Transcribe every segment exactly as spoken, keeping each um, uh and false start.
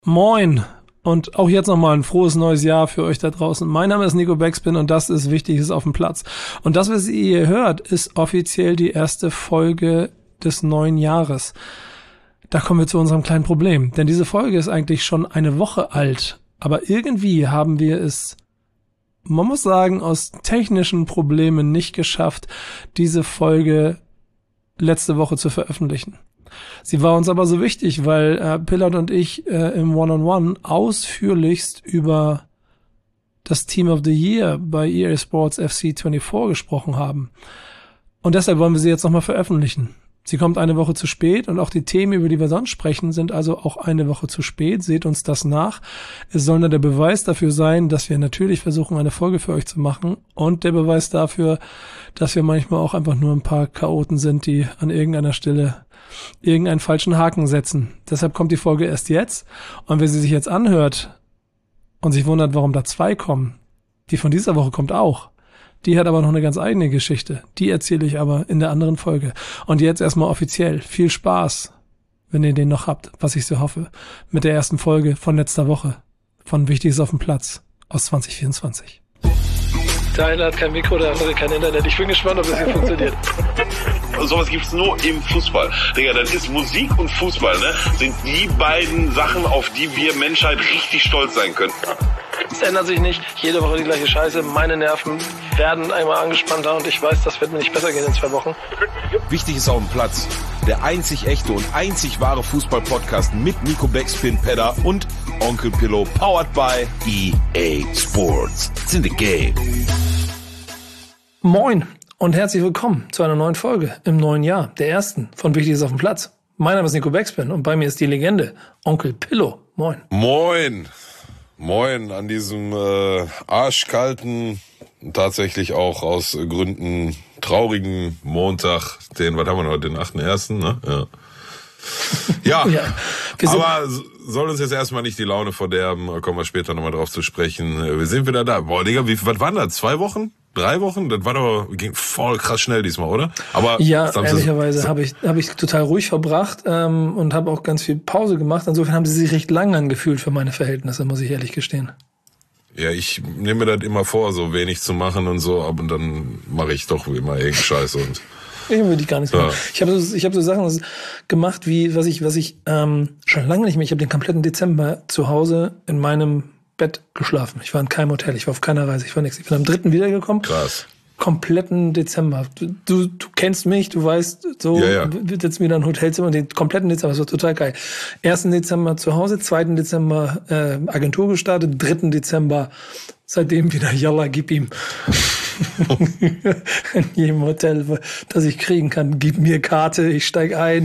Moin und auch jetzt nochmal ein frohes neues Jahr für euch da draußen. Mein Name ist Nico Backspin und das ist Wichtiges auf dem Platz. Und das, was ihr hier hört, ist offiziell die erste Folge des neuen Jahres. Da kommen wir zu unserem kleinen Problem, denn diese Folge ist eigentlich schon eine Woche alt, aber irgendwie haben wir es, man muss sagen, aus technischen Problemen nicht geschafft, diese Folge letzte Woche zu veröffentlichen. Sie war uns aber so wichtig, weil äh, Pillard und ich äh, im One-on-One ausführlichst über das Team of the Year bei E A Sports F C vierundzwanzig gesprochen haben. Und deshalb wollen wir sie jetzt nochmal veröffentlichen. Sie kommt eine Woche zu spät und auch die Themen, über die wir sonst sprechen, sind also auch eine Woche zu spät. Seht uns das nach. Es soll nur der Beweis dafür sein, dass wir natürlich versuchen, eine Folge für euch zu machen und der Beweis dafür, dass wir manchmal auch einfach nur ein paar Chaoten sind, die an irgendeiner Stelle irgendeinen falschen Haken setzen. Deshalb kommt die Folge erst jetzt. Und wer sie sich jetzt anhört und sich wundert, warum da zwei kommen, die von dieser Woche kommt auch. Die hat aber noch eine ganz eigene Geschichte. Die erzähle ich aber in der anderen Folge. Und jetzt erstmal offiziell. Viel Spaß, wenn ihr den noch habt, was ich so hoffe, mit der ersten Folge von letzter Woche von Wichtiges auf dem Platz aus zwanzig vierundzwanzig. Der eine hat kein Mikro, der andere kein Internet. Ich bin gespannt, ob das hier funktioniert. Sowas gibt's nur im Fußball. Digga, das ist Musik und Fußball, ne? Sind die beiden Sachen, auf die wir Menschheit richtig stolz sein können. Es ändert sich nicht. Jede Woche die gleiche Scheiße. Meine Nerven werden einmal angespannter und ich weiß, das wird mir nicht besser gehen in zwei Wochen. Wichtig ist auf dem Platz. Der einzig echte und einzig wahre Fußball-Podcast mit Nico Backspin, Pedder und Onkel Pillow. Powered by E A Sports. It's in the game. Moin und herzlich willkommen zu einer neuen Folge im neuen Jahr, der ersten von Wichtiges auf dem Platz. Mein Name ist Nico Backspin und bei mir ist die Legende Onkel Pillow. Moin. Moin. Moin an diesem äh, arschkalten, tatsächlich auch aus Gründen traurigen Montag, den, was haben wir heute, den achten ersten ne? Ja, ja, ja aber soll uns jetzt erstmal nicht die Laune verderben, kommen wir später nochmal drauf zu sprechen. Wir sind wieder da. Boah, Digga, wie, was waren das? Zwei Wochen? Drei Wochen? Das war doch, ging voll krass schnell diesmal, oder? Aber ja, ehrlicherweise habe ich habe ich total ruhig verbracht ähm, und habe auch ganz viel Pause gemacht. Insofern haben sie sich recht lang angefühlt für meine Verhältnisse, muss ich ehrlich gestehen. Ja, ich nehme mir das immer vor, so wenig zu machen und so, aber dann mache ich doch immer irgendeinen Scheiß und ich würde ich gar nichts machen. Ja. Ich habe so, ich habe so Sachen gemacht, wie was ich was ich ähm, schon lange nicht mehr. Ich habe den kompletten Dezember zu Hause in meinem Bett geschlafen. Ich war in keinem Hotel, ich war auf keiner Reise, ich war nichts. Ich bin am dritten wiedergekommen. Krass. Kompletten Dezember. Du, du, du kennst mich, du weißt, so ja, ja. wird jetzt wieder ein Hotelzimmer, den kompletten Dezember, das war total geil. ersten Dezember zu Hause, zweiten Dezember äh, Agentur gestartet, dritten Dezember seitdem wieder Yalla, gib ihm. In jedem Hotel, das ich kriegen kann, gib mir Karte, ich steig ein.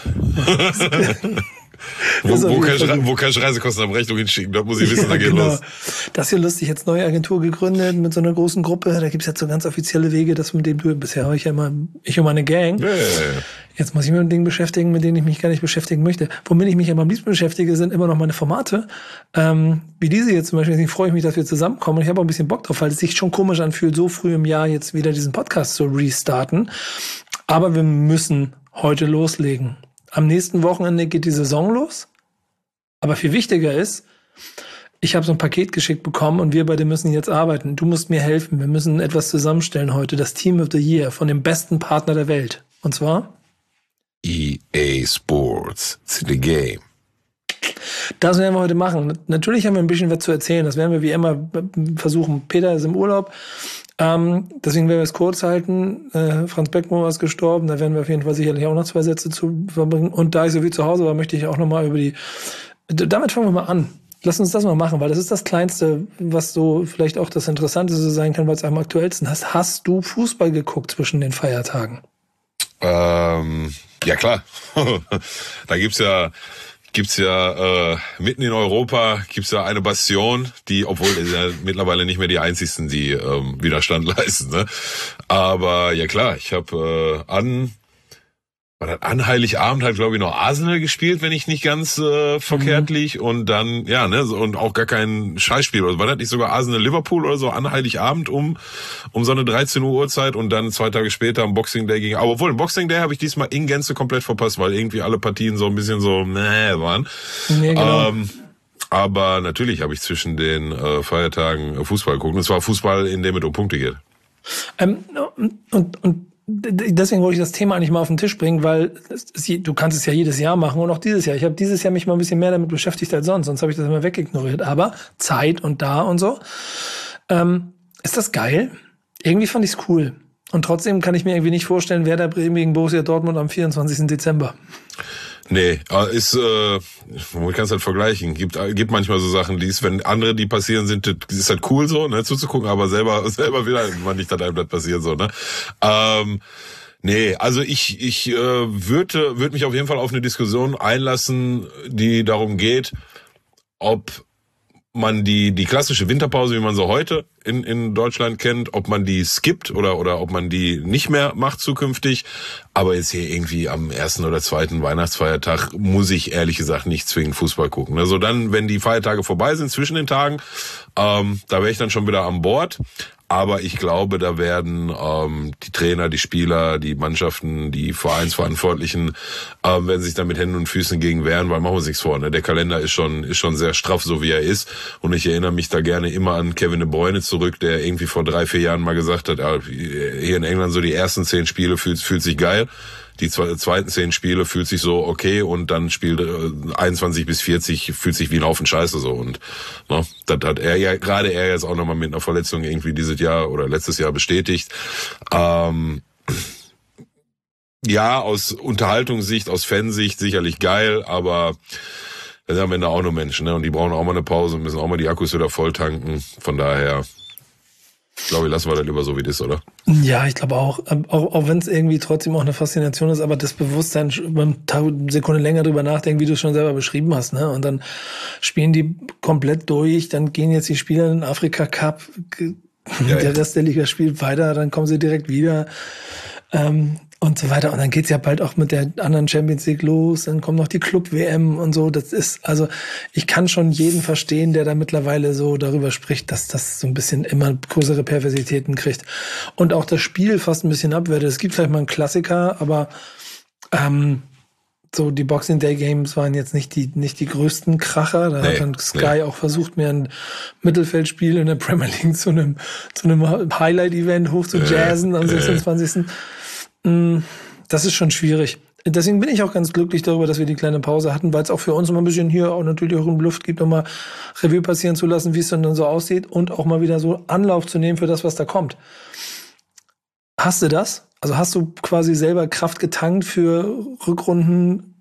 Wo, wo, kann ich, wo kann ich Reisekostenabrechnung hinschicken? Da muss ich wissen, ja, da geht genau. los. Das hier lustig, jetzt neue Agentur gegründet mit so einer großen Gruppe. Da gibt's jetzt so ganz offizielle Wege, dass mit dem du, bisher habe ich ja immer, ich und meine Gang. Ja, ja, ja. Jetzt muss ich mich mit Dingen beschäftigen, mit denen ich mich gar nicht beschäftigen möchte. Womit ich mich aber am liebsten beschäftige, sind immer noch meine Formate. Ähm, wie diese jetzt zum Beispiel, deswegen freue ich mich, dass wir zusammenkommen. Und ich habe auch ein bisschen Bock drauf, weil es sich schon komisch anfühlt, so früh im Jahr jetzt wieder diesen Podcast zu restarten. Aber wir müssen heute loslegen. Am nächsten Wochenende geht die Saison los. Aber viel wichtiger ist, ich habe so ein Paket geschickt bekommen und wir beide müssen jetzt arbeiten. Du musst mir helfen. Wir müssen etwas zusammenstellen heute. Das Team of the Year von dem besten Partner der Welt. Und zwar? E A Sports. It's the game. Das werden wir heute machen. Natürlich haben wir ein bisschen was zu erzählen. Das werden wir wie immer versuchen. Peter ist im Urlaub. Ähm, deswegen werden wir es kurz halten. Äh, Franz Beckmann ist gestorben. Da werden wir auf jeden Fall sicherlich auch noch zwei Sätze zu verbringen. Und da ich so viel zu Hause war, möchte ich auch noch mal über die... Damit fangen wir mal an. Lass uns das mal machen, weil das ist das Kleinste, was so vielleicht auch das Interessanteste sein kann, weil es am aktuellsten hast. Hast du Fußball geguckt zwischen den Feiertagen? Ähm, ja klar. Da gibt's ja... Gibt's ja äh, mitten in Europa gibt's ja eine Bastion, die, obwohl ja mittlerweile nicht mehr die einzigsten, die ähm, Widerstand leisten. Ne? Aber ja klar, ich habe äh, an war das an Heiligabend halt glaube ich noch Arsenal gespielt, wenn ich nicht ganz äh, verkehrt Mhm. lieg und dann ja ne und auch gar kein Scheißspiel. Oder war das nicht sogar Arsenal Liverpool oder so an Heiligabend um um so eine dreizehn Uhr Uhrzeit und dann zwei Tage später am Boxing Day gegen. Aber obwohl im Boxing Day habe ich diesmal in Gänze komplett verpasst, weil irgendwie alle Partien so ein bisschen so nee waren. Nee, genau. Ähm, aber natürlich habe ich zwischen den äh, Feiertagen Fußball geguckt. Und es war Fußball, in dem es um Punkte geht. Ähm, und, und deswegen wollte ich das Thema eigentlich mal auf den Tisch bringen, weil es, du kannst es ja jedes Jahr machen und auch dieses Jahr. Ich habe dieses Jahr mich mal ein bisschen mehr damit beschäftigt als sonst, sonst habe ich das immer wegignoriert. Aber Zeit und da und so. Ähm, ist das geil? Irgendwie fand ich's cool. Und trotzdem kann ich mir irgendwie nicht vorstellen, Werder Bremen gegen Borussia Dortmund am vierundzwanzigsten Dezember. Nee, ist, äh, man kann es halt vergleichen. Gibt, gibt manchmal so Sachen, die ist, wenn andere, die passieren sind, ist halt cool so, ne, zuzugucken, aber selber, selber will halt man nicht, dass einem das passiert so, ne. Ähm, nee, also ich, ich, äh, würde, würde mich auf jeden Fall auf eine Diskussion einlassen, die darum geht, ob man die die klassische Winterpause, wie man sie heute in in Deutschland kennt, ob man die skippt oder oder ob man die nicht mehr macht zukünftig. Aber jetzt hier irgendwie am ersten oder zweiten Weihnachtsfeiertag muss ich ehrlich gesagt nicht zwingend Fußball gucken. Also dann, wenn die Feiertage vorbei sind zwischen den Tagen, ähm, da wäre ich dann schon wieder an Bord. Aber ich glaube, da werden ähm, die Trainer, die Spieler, die Mannschaften, die Vereinsverantwortlichen ähm, werden sich da mit Händen und Füßen gegen wehren, weil machen wir uns nichts vor. Ne? Der Kalender ist schon ist schon sehr straff, so wie er ist. Und ich erinnere mich da gerne immer an Kevin De Bruyne zurück, der irgendwie vor drei, vier Jahren mal gesagt hat, ah, hier in England so die ersten zehn Spiele fühlt, fühlt sich geil. Die zweiten zehn Spiele fühlt sich so okay und dann spielt äh, einundzwanzig bis vierzig fühlt sich wie ein Haufen Scheiße so und ne, das hat er ja gerade er jetzt auch nochmal mit einer Verletzung irgendwie dieses Jahr oder letztes Jahr bestätigt. Ähm, ja, aus Unterhaltungssicht, aus Fansicht sicherlich geil, aber das sind am Ende auch nur Menschen, ne? Und die brauchen auch mal eine Pause und müssen auch mal die Akkus wieder voll tanken. Von daher ich glaube, lassen wir das lieber so, wie das ist, oder? Ja, ich glaube auch. Auch, auch wenn es irgendwie trotzdem auch eine Faszination ist, aber das Bewusstsein, beim eine Sekunde länger drüber nachdenken, wie du es schon selber beschrieben hast, ne? Und dann spielen die komplett durch, dann gehen jetzt die Spieler in den Afrika Cup, ja, der ja. Rest der Liga spielt weiter, dann kommen sie direkt wieder. Ähm, und so weiter. Und dann geht's ja bald auch mit der anderen Champions League los, dann kommt noch die Club-W M und so. Das ist, also ich kann schon jeden verstehen, der da mittlerweile so darüber spricht, dass das so ein bisschen immer größere Perversitäten kriegt. Und auch das Spiel fast ein bisschen abwertet. Es gibt vielleicht mal einen Klassiker, aber ähm, so die Boxing Day Games waren jetzt nicht die nicht die größten Kracher. Da nee, hat dann Sky nee. auch versucht, mir ein Mittelfeldspiel in der Premier League zu einem zu einem Highlight-Event hoch zu jazzen äh, am sechsundzwanzigsten Das ist schon schwierig. Deswegen bin ich auch ganz glücklich darüber, dass wir die kleine Pause hatten, weil es auch für uns immer ein bisschen hier auch natürlich auch in Luft gibt, nochmal Revue passieren zu lassen, wie es dann so aussieht und auch mal wieder so Anlauf zu nehmen für das, was da kommt. Hast du das? Also hast du quasi selber Kraft getankt für Rückrunden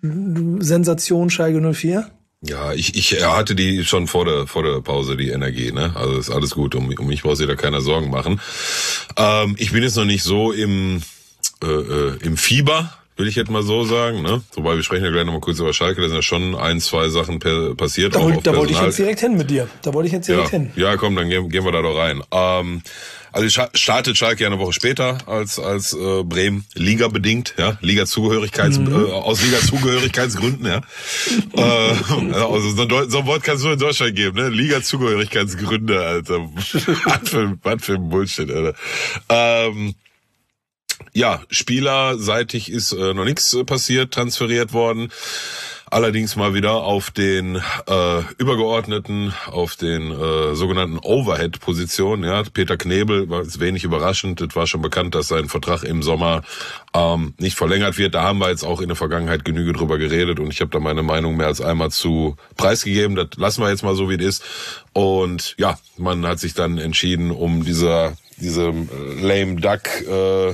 Sensation Schalke null vier? Ja, ich ich hatte die schon vor der vor der Pause, die Energie, ne? Also ist alles gut, um, um mich braucht sich da keiner Sorgen machen. Ähm, ich bin jetzt noch nicht so im äh, äh, im Fieber, will ich jetzt mal so sagen, ne? Wobei wir sprechen ja gleich nochmal kurz über Schalke, da sind ja schon ein, zwei Sachen per, passiert. Da, wollt, da wollte ich jetzt direkt hin mit dir. Da wollte ich jetzt direkt ja, hin. Ja, komm, dann gehen, gehen wir da doch rein. Ähm, also startet Schalke ja eine Woche später als als äh, Bremen, Liga bedingt, ja, Liga Zugehörigkeits mhm. äh, aus Liga Zugehörigkeitsgründen, ja. äh, also so ein, so ein Wort kannst du in Deutschland geben, ne? Liga Zugehörigkeitsgründe, Alter. was für was für ein Bullshit, Alter. Ähm, Ja, spielerseitig ist äh, noch nichts äh, passiert, transferiert worden. Allerdings mal wieder auf den äh, übergeordneten, auf den äh, sogenannten Overhead-Positionen. Ja, Peter Knebel war jetzt wenig überraschend. Es war schon bekannt, dass sein Vertrag im Sommer ähm, nicht verlängert wird. Da haben wir jetzt auch in der Vergangenheit Genüge drüber geredet und ich habe da meine Meinung mehr als einmal zu preisgegeben. Das lassen wir jetzt mal so, wie es ist. Und ja, man hat sich dann entschieden, um dieser diesem lame duck äh,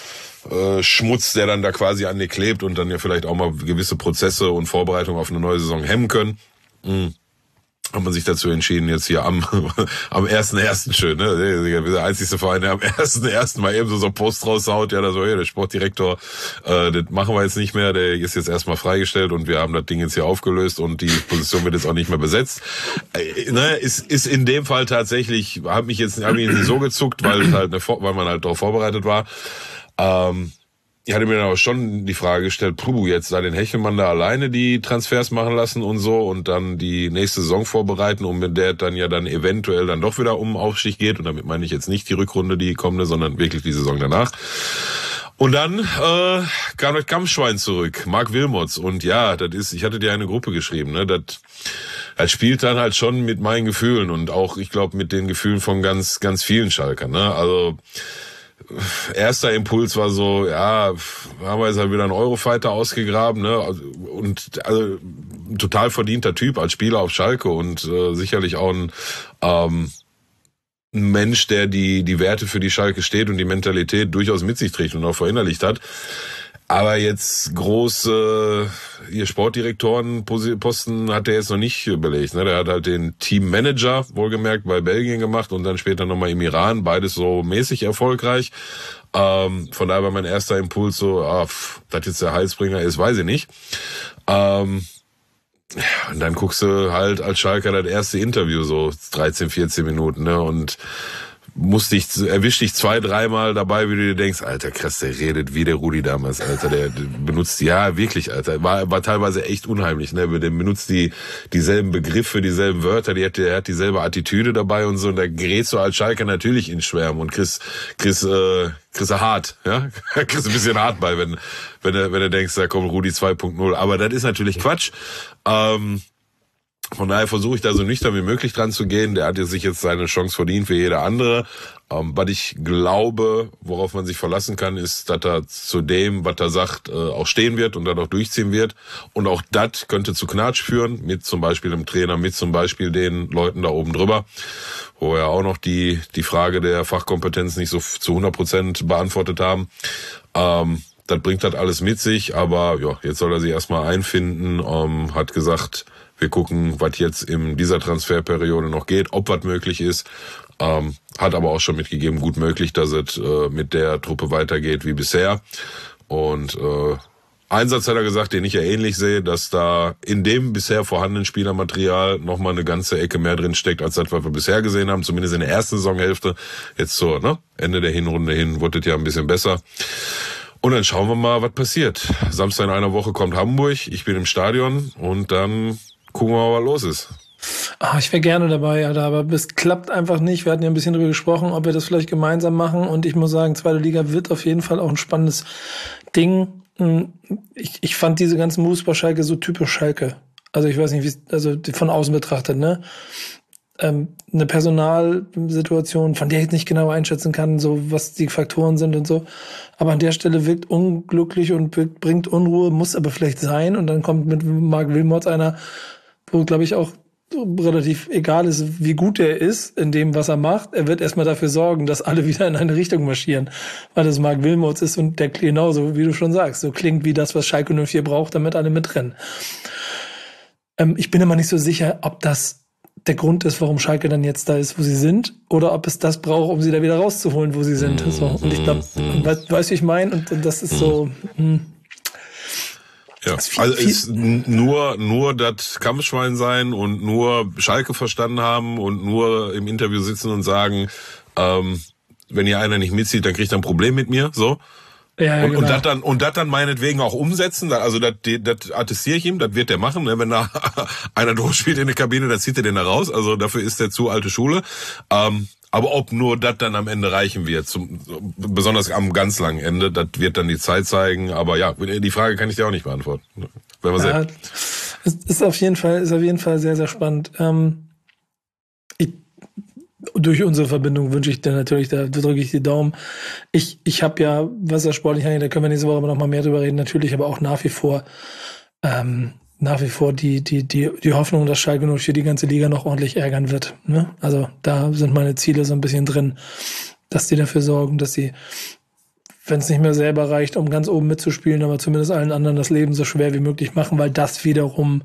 Schmutz, der dann da quasi an dir klebt und dann ja vielleicht auch mal gewisse Prozesse und Vorbereitungen auf eine neue Saison hemmen können. Mhm. Hat man sich dazu entschieden, jetzt hier am am ersten ersten schön, ne? Der einzigste Verein, der am ersten ersten mal eben so so einen Post raushaut, ja, da so, hey, der Sportdirektor, äh, das machen wir jetzt nicht mehr, der ist jetzt erstmal freigestellt und wir haben das Ding jetzt hier aufgelöst und die Position wird jetzt auch nicht mehr besetzt. Äh, ne, ist ist in dem Fall tatsächlich, hat mich jetzt hab mich nicht so gezuckt, weil halt eine, weil man halt darauf vorbereitet war. Ähm, ich hatte mir dann aber schon die Frage gestellt, puh, jetzt da den Hechelmann da alleine die Transfers machen lassen und so und dann die nächste Saison vorbereiten und mit der dann ja dann eventuell dann doch wieder um Aufstieg geht und damit meine ich jetzt nicht die Rückrunde, die kommende, sondern wirklich die Saison danach. Und dann äh, kam das Kampfschwein zurück, Marc Wilmots und ja, das ist, ich hatte dir eine Gruppe geschrieben, ne, das das spielt dann halt schon mit meinen Gefühlen und auch, ich glaube, mit den Gefühlen von ganz, ganz vielen Schalkern, ne? Also, erster Impuls war so, ja, haben wir jetzt halt wieder einen Eurofighter ausgegraben, ne? Und also ein total verdienter Typ als Spieler auf Schalke und äh, sicherlich auch ein, ähm, ein Mensch, der die die Werte für die Schalke steht und die Mentalität durchaus mit sich trägt und auch verinnerlicht hat. Aber jetzt große ihr Sportdirektorenposten hat er jetzt noch nicht belegt. Ne? Der hat halt den Teammanager, wohlgemerkt, bei Belgien gemacht und dann später nochmal im Iran. Beides so mäßig erfolgreich. Ähm, von daher war mein erster Impuls so, ah, pff, das jetzt der Heilsbringer ist, weiß ich nicht. Ähm, und dann guckst du halt als Schalker das erste Interview, so dreizehn, vierzehn Minuten, ne? Und musst dich, erwisch dich zwei, dreimal dabei, wie du dir denkst, Alter, krass, der redet wie der Rudi damals, Alter, der benutzt, ja, wirklich, Alter, war, war teilweise echt unheimlich, ne, der benutzt die, dieselben Begriffe, dieselben Wörter, die hat, der hat dieselbe Attitüde dabei und so, und da gerätst du als Schalker natürlich in Schwärmen und kriegst, kriegst, äh, kriegst du hart, ja, kriegst ein bisschen hart bei, wenn, wenn du, wenn du denkst, da kommt Rudi zwei Punkt null, aber das ist natürlich Quatsch, ähm, Von daher versuche ich da so nüchtern wie möglich dran zu gehen. Der hat sich jetzt seine Chance verdient wie jeder andere. Ähm, was ich glaube, worauf man sich verlassen kann, ist, dass er zu dem, was er sagt, äh, auch stehen wird und dann auch durchziehen wird. Und auch das könnte zu Knatsch führen, mit zum Beispiel dem Trainer, mit zum Beispiel den Leuten da oben drüber, wo wir auch noch die die Frage der Fachkompetenz nicht so zu hundert Prozent beantwortet haben. Ähm, das bringt das alles mit sich, aber ja, jetzt soll er sich erstmal einfinden, ähm, hat gesagt, wir gucken, was jetzt in dieser Transferperiode noch geht, ob was möglich ist. Ähm, hat aber auch schon mitgegeben, gut möglich, dass es äh, mit der Truppe weitergeht wie bisher. Und äh, Einsatz hat er gesagt, den ich ja ähnlich sehe, dass da in dem bisher vorhandenen Spielermaterial nochmal eine ganze Ecke mehr drin steckt, als das, was wir bisher gesehen haben, zumindest in der ersten Saisonhälfte. Jetzt zur ne, Ende der Hinrunde hin wurde es ja ein bisschen besser. Und dann schauen wir mal, was passiert. Samstag in einer Woche kommt Hamburg, ich bin im Stadion und dann gucken wir mal, was los ist. Ah, ich wäre gerne dabei, Alter, aber es klappt einfach nicht. Wir hatten ja ein bisschen drüber gesprochen, ob wir das vielleicht gemeinsam machen. Und ich muss sagen, zweite Liga wird auf jeden Fall auch ein spannendes Ding. Ich, ich fand diese ganzen Moves bei Schalke so typisch Schalke. Also ich weiß nicht, wie also von außen betrachtet, ne? Ähm, eine Personalsituation, von der ich jetzt nicht genau einschätzen kann, so was die Faktoren sind und so. Aber an der Stelle wirkt unglücklich und wirkt, bringt Unruhe, muss aber vielleicht sein. Und dann kommt mit Marc Wilmots einer, wo, glaube ich, auch relativ egal ist, wie gut er ist in dem, was er macht. Er wird erstmal dafür sorgen, dass alle wieder in eine Richtung marschieren, weil das Marc Wilmots ist und der genauso, wie du schon sagst, so klingt wie das, was Schalke null vier braucht, damit alle mitrennen. Ähm, ich bin immer nicht so sicher, ob das der Grund ist, warum Schalke dann jetzt da ist, wo sie sind, oder ob es das braucht, um sie da wieder rauszuholen, wo sie sind. So. Und ich glaube, weißt du, wie ich meine? Und, und das ist so... Hm. Ja, viel, also es ist nur nur das Kampfschwein sein und nur Schalke verstanden haben und nur im Interview sitzen und sagen, ähm, wenn hier einer nicht mitzieht, dann kriegt er ein Problem mit mir, so. Ja, ja, und, genau. und das dann und das dann meinetwegen auch umsetzen, also das das attestiere ich ihm, das wird er machen, ne? Wenn da einer durchspielt in der Kabine, dann zieht er den da raus, also dafür ist er zu alte Schule. Ähm, aber ob nur das dann am Ende reichen wird, zum, besonders am ganz langen Ende, das wird dann die Zeit zeigen. Aber ja, die Frage kann ich dir auch nicht beantworten. Wenn wir ja, es ist auf jeden Fall, ist auf jeden Fall sehr, sehr spannend. Ähm, ich, durch unsere Verbindung wünsche ich dir natürlich, da drücke ich die Daumen. Ich, ich habe ja, was das sportlich angeht, da können wir nächste Woche aber noch mal mehr drüber reden, natürlich, aber auch nach wie vor, ähm, nach wie vor die, die, die, die Hoffnung, dass Schalke null vier die ganze Liga noch ordentlich ärgern wird. Ne? Also da sind meine Ziele so ein bisschen drin, dass die dafür sorgen, dass sie, wenn es nicht mehr selber reicht, um ganz oben mitzuspielen, aber zumindest allen anderen das Leben so schwer wie möglich machen, weil das wiederum,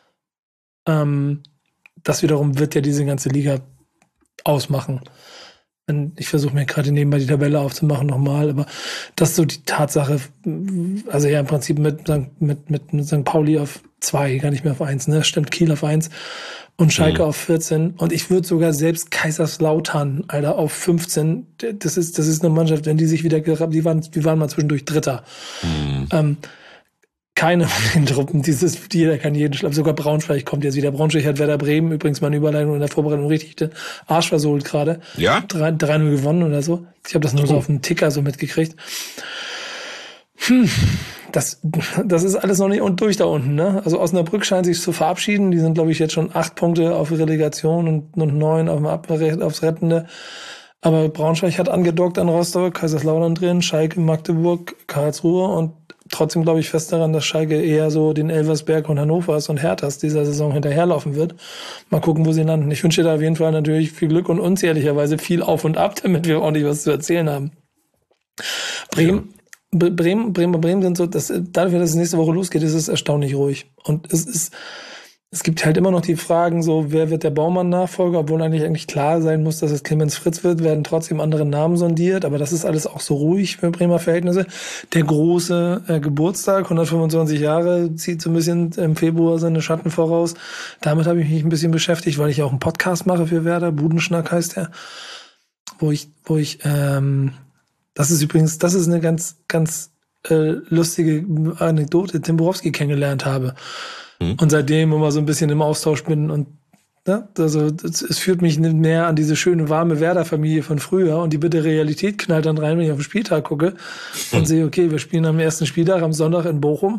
ähm, das wiederum wird ja diese ganze Liga ausmachen. Ich versuche mir gerade nebenbei die Tabelle aufzumachen nochmal, aber das ist so die Tatsache, also ja im Prinzip mit, mit, mit, mit Sankt Pauli auf zwei, gar nicht mehr auf eins, ne? Stimmt, Kiel auf eins und Schalke mhm. auf vierzehn und ich würde sogar selbst Kaiserslautern, Alter, auf fünfzehn, das ist, das ist eine Mannschaft, wenn die sich wieder, die waren, die waren mal zwischendurch Dritter. Mhm. Ähm, keine von den Truppen, dieses, jeder kann jeden schlagen. Sogar Braunschweig kommt jetzt wieder. Braunschweig hat Werder Bremen, übrigens mal eine Überleitung in der Vorbereitung richtig den Arsch versohlt gerade. Ja? drei null gewonnen oder so. Ich habe das nur oh. so auf dem Ticker so mitgekriegt. Hm, das, das ist alles noch nicht und durch da unten, ne? Also Osnabrück scheint sich zu verabschieden. Die sind, glaube ich, jetzt schon acht Punkte auf Relegation und, und neun auf dem Abrecht, aufs Rettende. Aber Braunschweig hat angedockt an Rostock, Kaiserslautern drin, Schalke, Magdeburg, Karlsruhe und trotzdem glaube ich fest daran, dass Schalke eher so den Elversberg und Hannovers und Herthas dieser Saison hinterherlaufen wird. Mal gucken, wo sie landen. Ich wünsche dir da auf jeden Fall natürlich viel Glück und uns ehrlicherweise viel Auf und Ab, damit wir ordentlich was zu erzählen haben. Bremen, ja. Bremen, Bremen, Bremen sind so, dass, dadurch, dass es nächste Woche losgeht, ist es erstaunlich ruhig. Und es ist, es gibt halt immer noch die Fragen, so, wer wird der Baumann-Nachfolger, obwohl eigentlich eigentlich klar sein muss, dass es Clemens Fritz wird, werden trotzdem andere Namen sondiert, aber das ist alles auch so ruhig für Bremer Verhältnisse. Der große äh, Geburtstag, hundertfünfundzwanzig Jahre, zieht so ein bisschen im Februar seine Schatten voraus. Damit habe ich mich ein bisschen beschäftigt, weil ich auch einen Podcast mache für Werder, Budenschnack heißt der, wo ich, wo ich, ähm, das ist übrigens, das ist eine ganz, ganz äh, lustige Anekdote, Tim Borowski kennengelernt habe. Und seitdem immer so ein bisschen im Austausch bin und ne, also das, es führt mich näher an diese schöne, warme Werder-Familie von früher und die bitte Realität knallt dann rein, wenn ich auf den Spieltag gucke und hm. sehe, okay, wir spielen am ersten Spieltag am Sonntag in Bochum.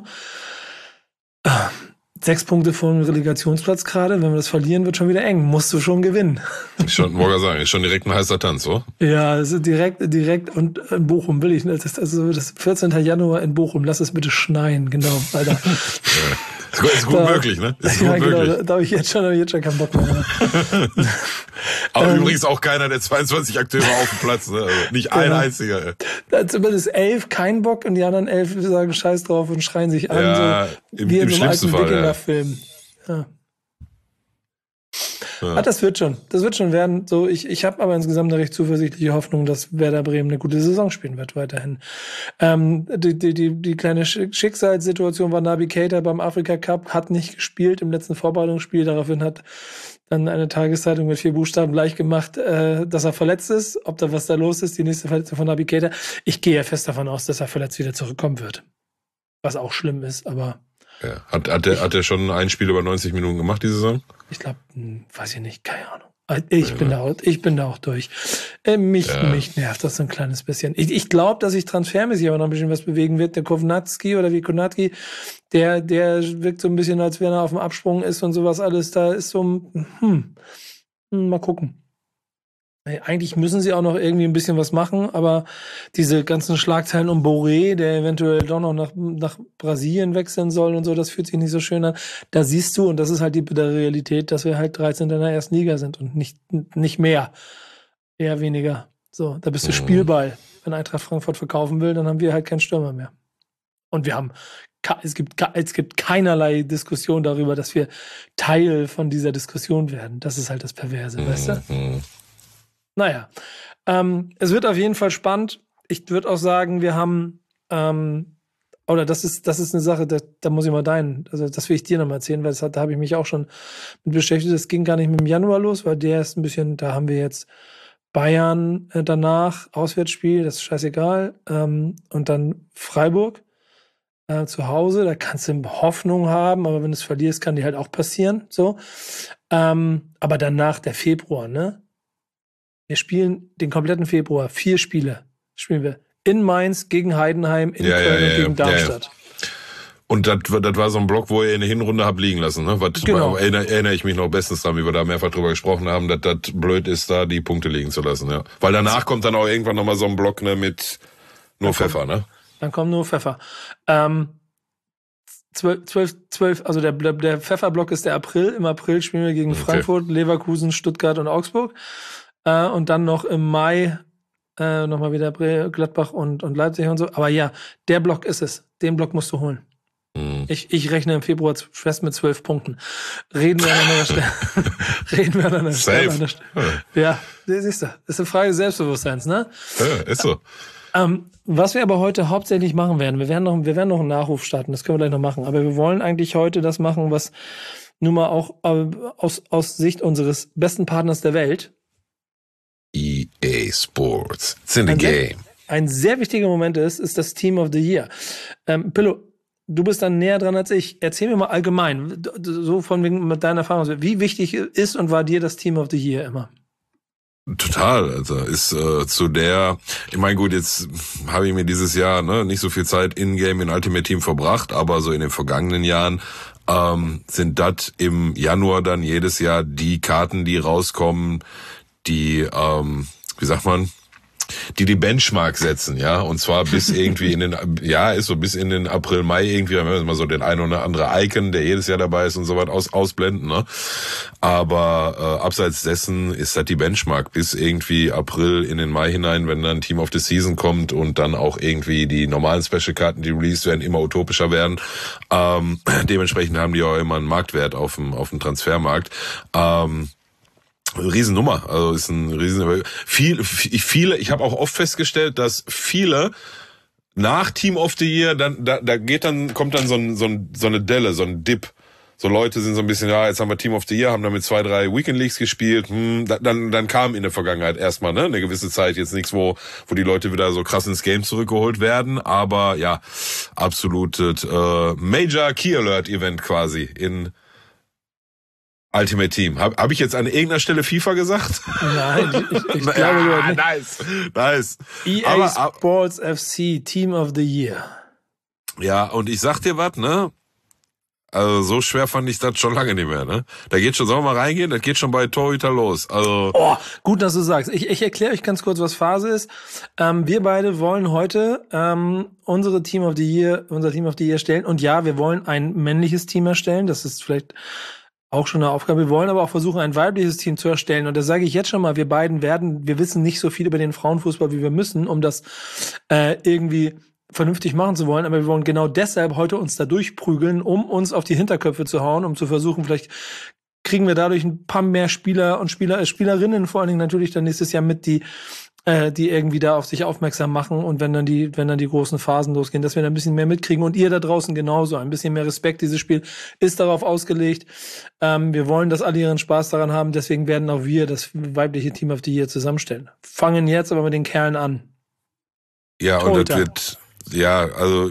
Sechs Punkte vom Relegationsplatz gerade, wenn wir das verlieren, wird schon wieder eng. Musst du schon gewinnen. Schon, wollte sagen, ist schon direkt ein heißer Tanz, so? Ja, also direkt, direkt und in Bochum will ich. Das ist also das vierzehnten Januar in Bochum. Lass es bitte schneien, genau, Alter. Ja. Ist gut da, möglich, ne? Ist gut ja, genau, möglich. Da, da habe ich jetzt schon, da hab ich jetzt schon keinen Bock mehr. Aber ähm, übrigens auch keiner der zweiundzwanzig Akteure auf dem Platz, ne? Also nicht ein genau. einziger. Da zumindest elf keinen Bock und die anderen elf sagen Scheiß drauf und schreien sich an. Ja, so, im, wie im in so einem schlimmsten alten Fall. Wikinger-Film. Ja. Ja. Ja. Ah, das wird schon. Das wird schon werden. So, ich, ich habe aber insgesamt eine recht zuversichtliche Hoffnung, dass Werder Bremen eine gute Saison spielen wird weiterhin. Ähm, die, die, die, die kleine Schicksalssituation war Naby Keita beim Afrika Cup, hat nicht gespielt im letzten Vorbereitungsspiel. Daraufhin hat dann eine Tageszeitung mit vier Buchstaben gleich gemacht, äh, dass er verletzt ist. Ob da was da los ist, die nächste Verletzung von Naby Keita. Ich gehe ja fest davon aus, dass er verletzt wieder zurückkommen wird. Was auch schlimm ist, aber Ja. Hat, hat, der, hat der schon ein Spiel über neunzig Minuten gemacht, diese Saison? ich glaube, weiß ich nicht, keine Ahnung. Ich, ja. bin, da auch, ich bin da auch durch. Äh, mich, ja. mich nervt das so ein kleines bisschen. Ich, ich glaube, dass sich transfermäßig aber noch ein bisschen was bewegen wird. Der Kovnatski oder wie Konatki, der, der wirkt so ein bisschen, als wenn er auf dem Absprung ist und sowas alles. Da ist so ein, hm, mal gucken. Eigentlich müssen sie auch noch irgendwie ein bisschen was machen, aber diese ganzen Schlagzeilen um Boré, der eventuell doch noch nach, nach Brasilien wechseln soll und so, das fühlt sich nicht so schön an. Da siehst du, und das ist halt die bittere Realität, dass wir halt dreizehnten in der ersten Liga sind und nicht, nicht mehr. Eher weniger. So, da bist du Spielball. Wenn Eintracht Frankfurt verkaufen will, dann haben wir halt keinen Stürmer mehr. Und wir haben, es gibt, es gibt keinerlei Diskussion darüber, dass wir Teil von dieser Diskussion werden. Das ist halt das Perverse, mhm. weißt du? Naja, ähm, es wird auf jeden Fall spannend. Ich würde auch sagen, wir haben, ähm, oder das ist, das ist eine Sache, da, da muss ich mal deinen, also das will ich dir nochmal erzählen, weil das hat, da habe ich mich auch schon mit beschäftigt. Das ging gar nicht mit dem Januar los, weil der ist ein bisschen, da haben wir jetzt Bayern äh, danach, Auswärtsspiel, das ist scheißegal, ähm, und dann Freiburg äh, zu Hause, da kannst du Hoffnung haben, aber wenn du es verlierst, kann die halt auch passieren, so. Ähm, aber danach der Februar, ne? Wir spielen den kompletten Februar, vier Spiele spielen wir. In Mainz, gegen Heidenheim, in ja, Köln ja, ja, und gegen Darmstadt. Ja, ja. Und das, das war so ein Block, wo ihr in der Hinrunde habt liegen lassen, ne? Was, genau. erinnere, erinnere ich mich noch bestens dran, wie wir da mehrfach drüber gesprochen haben, dass das blöd ist, da die Punkte liegen zu lassen, ja. Weil danach kommt dann auch irgendwann nochmal so ein Block, ne, mit nur dann Pfeffer, kommt, ne? Dann kommt nur Pfeffer. Ähm, zwölf, zwölf, zwölf, also der, der Pfefferblock ist der April. Im April spielen wir gegen okay. Frankfurt, Leverkusen, Stuttgart und Augsburg. Äh, und dann noch im Mai äh, nochmal wieder Gladbach und, und Leipzig und so. Aber ja, der Block ist es. Den Block musst du holen. Mhm. Ich, ich rechne im Februar fest mit zwölf Punkten. Reden wir an einer Stelle. Reden wir an einer Stelle. An Stelle. Ja, siehst du. Das ist eine Frage des Selbstbewusstseins, ne? Ja, ist so. Ähm, was wir aber heute hauptsächlich machen werden, wir werden noch, wir werden noch einen Nachruf starten, das können wir gleich noch machen. Aber wir wollen eigentlich heute das machen, was nun mal auch äh, aus, aus Sicht unseres besten Partners der Welt, E A Sports. It's in the ein game. Sehr, ein sehr wichtiger Moment ist, ist das Team of the Year. Ähm, Pillow, du bist dann näher dran als ich. Erzähl mir mal allgemein, so von wegen mit deiner Erfahrung, wie wichtig ist und war dir das Team of the Year immer? Total, also ist äh, zu der, ich meine gut, jetzt habe ich mir dieses Jahr ne, nicht so viel Zeit in-game in Ultimate Team verbracht, aber so in den vergangenen Jahren ähm, sind das im Januar dann jedes Jahr die Karten, die rauskommen, die, ähm, wie sagt man, die die Benchmark setzen, ja, und zwar bis irgendwie in den, ja, ist so bis in den April, Mai irgendwie, da müssen wir so den ein oder andere Icon, der jedes Jahr dabei ist und so was aus, ausblenden, ne, aber äh, abseits dessen ist das die Benchmark bis irgendwie April in den Mai hinein, wenn dann Team of the Season kommt und dann auch irgendwie die normalen Special-Karten, die released werden, immer utopischer werden, ähm, dementsprechend haben die auch immer einen Marktwert auf dem, auf dem Transfermarkt, ähm, Riesennummer, also ist ein riesen viel viele ich habe auch oft festgestellt, dass viele nach Team of the Year dann da, da geht dann kommt dann so ein, so ein so eine Delle, so ein Dip. So Leute sind so ein bisschen, ja, jetzt haben wir Team of the Year, haben damit zwei, drei Weekend Leagues gespielt. Hm, dann dann kam in der Vergangenheit erstmal, ne, eine gewisse Zeit jetzt nichts, wo wo die Leute wieder so krass ins Game zurückgeholt werden, aber ja, absolutes äh, Major Key Alert Event quasi in Ultimate Team. Habe hab ich jetzt an irgendeiner Stelle FIFA gesagt? Nein, ich, ich glaube ja, nicht. Nice, nice. E A aber, Sports F C Team of the Year. Ja, und ich sag dir was, ne? Also so schwer fand ich das schon lange nicht mehr, ne? Da geht schon, sollen wir mal reingehen? Das geht schon bei Torhüter los. Also oh, gut, dass du sagst. Ich, ich erkläre euch ganz kurz, was Phase ist. Ähm, wir beide wollen heute ähm, unsere Team of the Year, unser Team of the Year stellen. Und ja, wir wollen ein männliches Team erstellen. Das ist vielleicht auch schon eine Aufgabe. Wir wollen aber auch versuchen, ein weibliches Team zu erstellen. Und da sage ich jetzt schon mal, wir beiden werden, wir wissen nicht so viel über den Frauenfußball, wie wir müssen, um das äh, irgendwie vernünftig machen zu wollen. Aber wir wollen genau deshalb heute uns da durchprügeln, um uns auf die Hinterköpfe zu hauen, um zu versuchen, vielleicht kriegen wir dadurch ein paar mehr Spieler und Spieler, Spielerinnen vor allen Dingen natürlich dann nächstes Jahr mit, die äh, die irgendwie da auf sich aufmerksam machen und wenn dann die wenn dann die großen Phasen losgehen, dass wir da ein bisschen mehr mitkriegen und ihr da draußen genauso, ein bisschen mehr Respekt. Dieses Spiel ist darauf ausgelegt. Ähm, wir wollen, dass alle ihren Spaß daran haben, deswegen werden auch wir das weibliche Team of the Year zusammenstellen. Fangen jetzt aber mit den Kerlen an. Ja, Torhüter. Und das wird, ja, also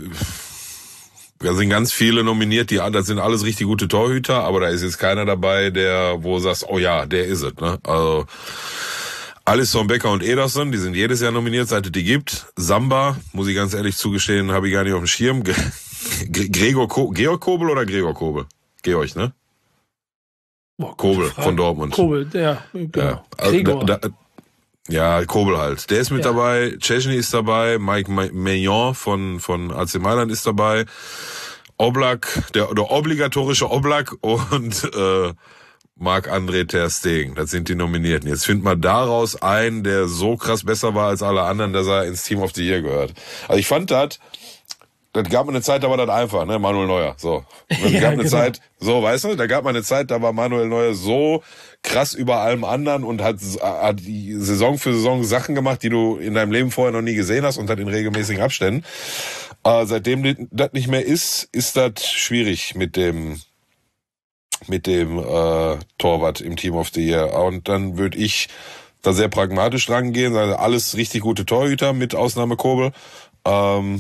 da sind ganz viele nominiert, die das sind alles richtig gute Torhüter, aber da ist jetzt keiner dabei, der, wo du sagst, oh ja, der ist es, ne? Also Alisson, Becker und Ederson, die sind jedes Jahr nominiert, seit es die gibt. Samba, muss ich ganz ehrlich zugestehen, habe ich gar nicht auf dem Schirm. Gregor Ko- Georg Kobel oder Gregor Kobel? Georg, ne? Boah, Kobel von Dortmund. Kobel, ja, genau. Ja, also, Gregor. Da, da, ja, Kobel halt. Der ist mit ja. dabei, Szczesny ist dabei, Mike Maignan von von A C Mailand ist dabei, Oblak, der, der obligatorische Oblak und äh, Marc-André ter Stegen, das sind die Nominierten. Jetzt findet man daraus einen, der so krass besser war als alle anderen, dass er ins Team of the Year gehört. Also ich fand das, das gab mir eine Zeit, da war das einfach, ne, Manuel Neuer, so. Das ja, gab eine genau. Zeit, so, weißt du, da gab man eine Zeit, da war Manuel Neuer so krass über allem anderen und hat, hat Saison für Saison Sachen gemacht, die du in deinem Leben vorher noch nie gesehen hast und hat in regelmäßigen Abständen. Äh, seitdem das nicht mehr ist, ist das schwierig mit dem mit dem äh, Torwart im Team of the Year. Und dann würde ich da sehr pragmatisch rangehen, also alles richtig gute Torhüter, mit Ausnahme Kobel. Ähm,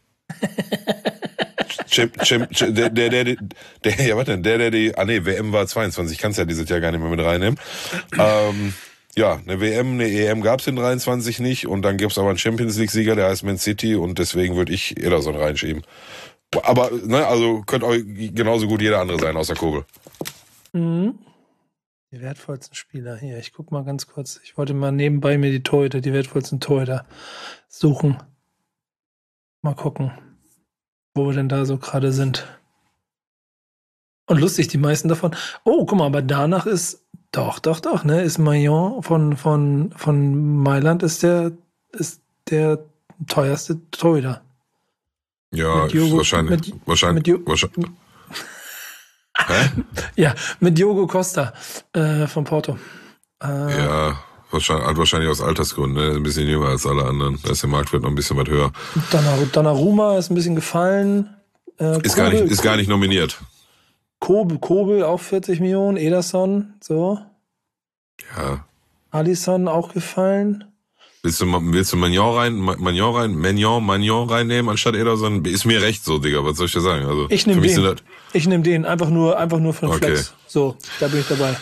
Chim, Chim, Chim, der, der, der, der, ja, warte, der, der, die, ah, nee, W M war zweiundzwanzig, kannst ja dieses Jahr gar nicht mehr mit reinnehmen. Ähm, ja, eine W M, eine E M gab's in dreiundzwanzig nicht und dann gibt's aber einen Champions League Sieger, der heißt Man City und deswegen würde ich Ederson reinschieben. Aber, ne, also könnte auch genauso gut jeder andere sein, außer Kobel. Mhm. Die wertvollsten Spieler hier. Ich guck mal ganz kurz. Ich wollte mal nebenbei mir die Torhüter, die wertvollsten Torhüter suchen. Mal gucken, wo wir denn da so gerade sind. Und lustig, die meisten davon. Oh, guck mal, aber danach ist, doch, doch, doch, ne, ist Maignan von, von, von Mailand ist der, ist der teuerste Torhüter. Ja, Diogo, wahrscheinlich, mit, wahrscheinlich, mit wahrscheinlich. Hä? Ja, mit Diogo Costa äh, von Porto. Äh, ja, wahrscheinlich, wahrscheinlich aus Altersgründen, ne? Ein bisschen jünger als alle anderen. Da ist der Marktwert noch ein bisschen weit höher. Donnarumma ist ein bisschen gefallen. Äh, ist, Kobel, gar nicht, ist gar nicht nominiert. Kobel, Kobel auch vierzig Millionen, Ederson, so. Ja. Alisson auch gefallen. Willst du, willst du Maignan rein, Maignan rein, Maignan, Maignan reinnehmen anstatt Ederson? Ist mir recht so, Digga, was soll ich dir sagen? Also, ich nehme den. Ich nehme den, einfach nur, einfach nur für den okay. Flex. So, da bin ich dabei.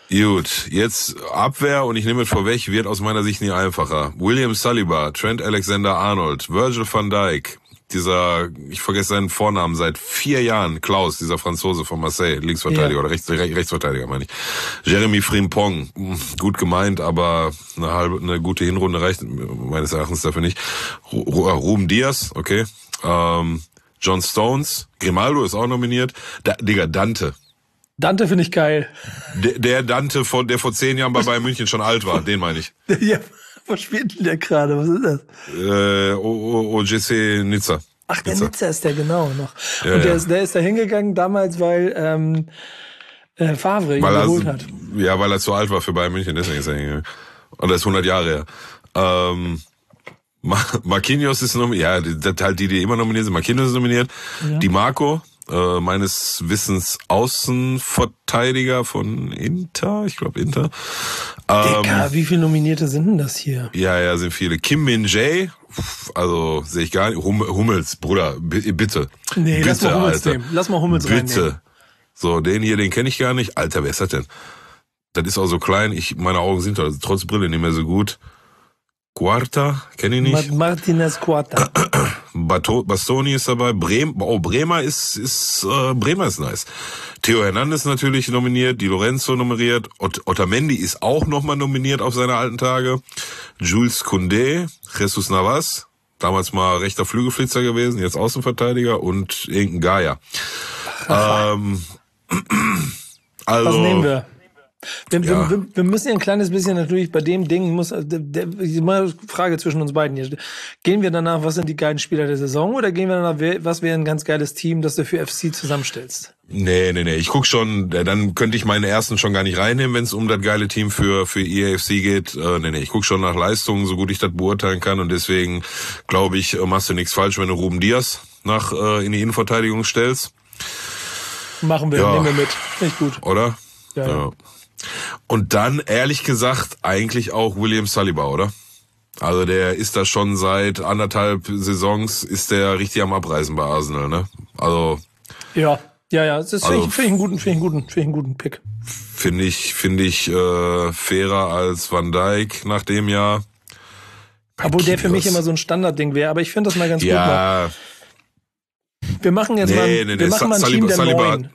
Gut, jetzt Abwehr und ich nehme es vorweg, wird aus meiner Sicht nie einfacher. William Saliba, Trent Alexander-Arnold, Virgil van Dijk, dieser, ich vergesse seinen Vornamen seit vier Jahren, Klaus, dieser Franzose von Marseille, Linksverteidiger ja. oder Rechts, Rechtsverteidiger, meine ich. Jeremy Frimpong, gut gemeint, aber eine halbe, eine gute Hinrunde reicht meines Erachtens dafür nicht. Ruben Diaz, okay. Ähm, John Stones, Grimaldo ist auch nominiert. Da, Digga, Dante. Dante finde ich geil. Der, der Dante, von, der vor zehn Jahren bei Bayern München schon alt war, den meine ich. Ja, was spielt denn der gerade? Was ist das? Äh, O G C Nizza. Ach, der Nizza. Nizza ist der genau noch. Ja, und der, ja. ist, der ist da hingegangen damals, weil ähm, äh, Favre ihn geholt hat. Ja, weil er zu alt war für Bayern München, deswegen ist er hingegangen. Und das ist hundert Jahre her. Ähm, Marquinhos ist nominiert, ja, das halt die, die immer nominiert sind. Marquinhos ist nominiert. Ja. Di Marco, äh, meines Wissens Außenverteidiger von Inter, ich glaube Inter. Ähm, Digga, wie viele Nominierte sind denn das hier? Ja, ja, sind viele. Kim Min-jae, also sehe ich gar nicht. Hum, Hummels, Bruder, bitte. Nee, bitte, lass mal Hummels Alter. nehmen. Lass mal Hummels bitte. reinnehmen. Bitte. So, den hier, den kenne ich gar nicht. Alter, wer ist das denn? Das ist auch so klein. Ich, meine Augen sind also trotz Brille nicht mehr so gut. Quarta, kenne ich nicht. Martinez Quarta. Bato, Bastoni ist dabei. Brem, oh, Bremer ist, ist, äh, Bremer ist nice. Theo Hernandez natürlich nominiert, Di Lorenzo nominiert, Ot- Otamendi ist auch nochmal nominiert auf seine alten Tage. Jules Koundé, Jesus Navas, damals mal rechter Flügelflitzer gewesen, jetzt Außenverteidiger und irgendein Gaia. ähm, also, was nehmen wir? Wir, ja. wir, wir müssen ja ein kleines bisschen natürlich bei dem Ding, muss der, der, mal Frage zwischen uns beiden hier. Gehen wir danach, was sind die geilen Spieler der Saison, oder gehen wir danach, was wäre ein ganz geiles Team, das du für F C zusammenstellst? Nee, nee, nee, ich guck schon, dann könnte ich meinen ersten schon gar nicht reinnehmen, wenn es um das geile Team für für E A F C geht. Äh, nee, nee, ich guck schon nach Leistungen, so gut ich das beurteilen kann, und deswegen glaube ich, machst du nichts falsch, wenn du Ruben Diaz nach äh, in die Innenverteidigung stellst. Machen wir, ja. nehmen wir mit. Finde ich gut. Oder? Ja. ja. Und dann, ehrlich gesagt, eigentlich auch William Saliba, oder? Also der ist da schon seit anderthalb Saisons, ist der richtig am Abreisen bei Arsenal, ne? Also ja, ja, ja, das ist also, finde ich, find ich einen guten, finde ich einen guten, finde ich einen guten Pick. Finde ich, finde ich äh, fairer als Van Dijk nach dem Jahr. Obwohl der für mich immer so ein Standardding wäre, aber ich finde das mal ganz ja. gut. Mal. Wir machen jetzt nee, mal, nee, nee, wir machen mal ein Saliba, Team der Saliba, Neuen.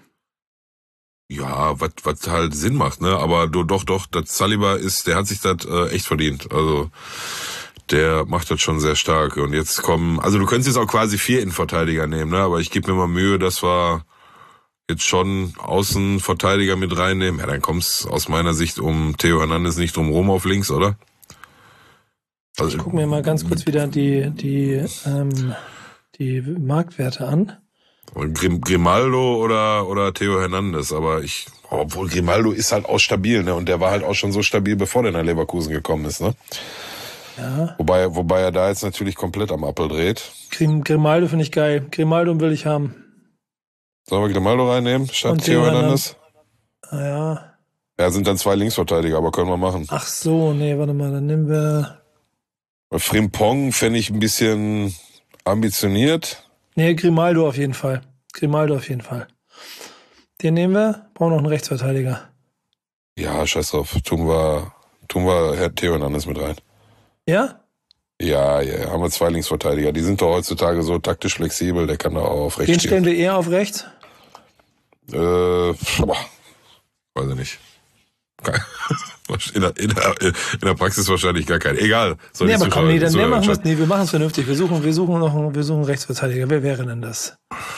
Ja, was was halt Sinn macht, ne? Aber du, doch, doch, das Saliba ist, der hat sich das äh, echt verdient. Also der macht das schon sehr stark. Und jetzt kommen, also du könntest jetzt auch quasi vier Innenverteidiger nehmen, ne? Aber ich gebe mir mal Mühe, dass wir jetzt schon Außenverteidiger mit reinnehmen. Ja, dann kommt's aus meiner Sicht um Theo Hernandez nicht drum rum auf links, oder? Also, ich gucke mir mal ganz kurz wieder die die ähm, die Marktwerte an. Grim, Grimaldo oder oder Theo Hernandez, aber ich, obwohl Grimaldo ist halt auch stabil, ne? Und der war halt auch schon so stabil, bevor der nach Leverkusen gekommen ist, ne? Ja. Wobei, wobei er da jetzt natürlich komplett am Appel dreht. Grim, Grimaldo finde ich geil. Grimaldo will ich haben. Sollen wir Grimaldo reinnehmen statt Und Theo Hernandez? Ah, ja. Ja, sind dann zwei Linksverteidiger, aber können wir machen. Ach so, nee, warte mal, dann nehmen wir... Frimpong fände ich ein bisschen ambitioniert. Nee, Grimaldo auf jeden Fall. Grimaldo auf jeden Fall. Den nehmen wir. Brauchen noch einen Rechtsverteidiger. Ja, scheiß drauf. Tun wir, tun wir Herr Theo Hernandez mit rein. Ja? Ja, ja, ja. Haben wir zwei Linksverteidiger. Die sind doch heutzutage so taktisch flexibel. Der kann da auch auf rechts Den stehen. stellen wir eher auf rechts? Äh, boah, weiß ich nicht. In der, in, der, in der Praxis wahrscheinlich gar kein. Egal. Soll nee, aber komm, nee, dann nee, machen wir es. nee, Nee, wir machen es vernünftig. Wir suchen, wir suchen noch einen, wir suchen einen Rechtsverteidiger. Wer wäre denn das?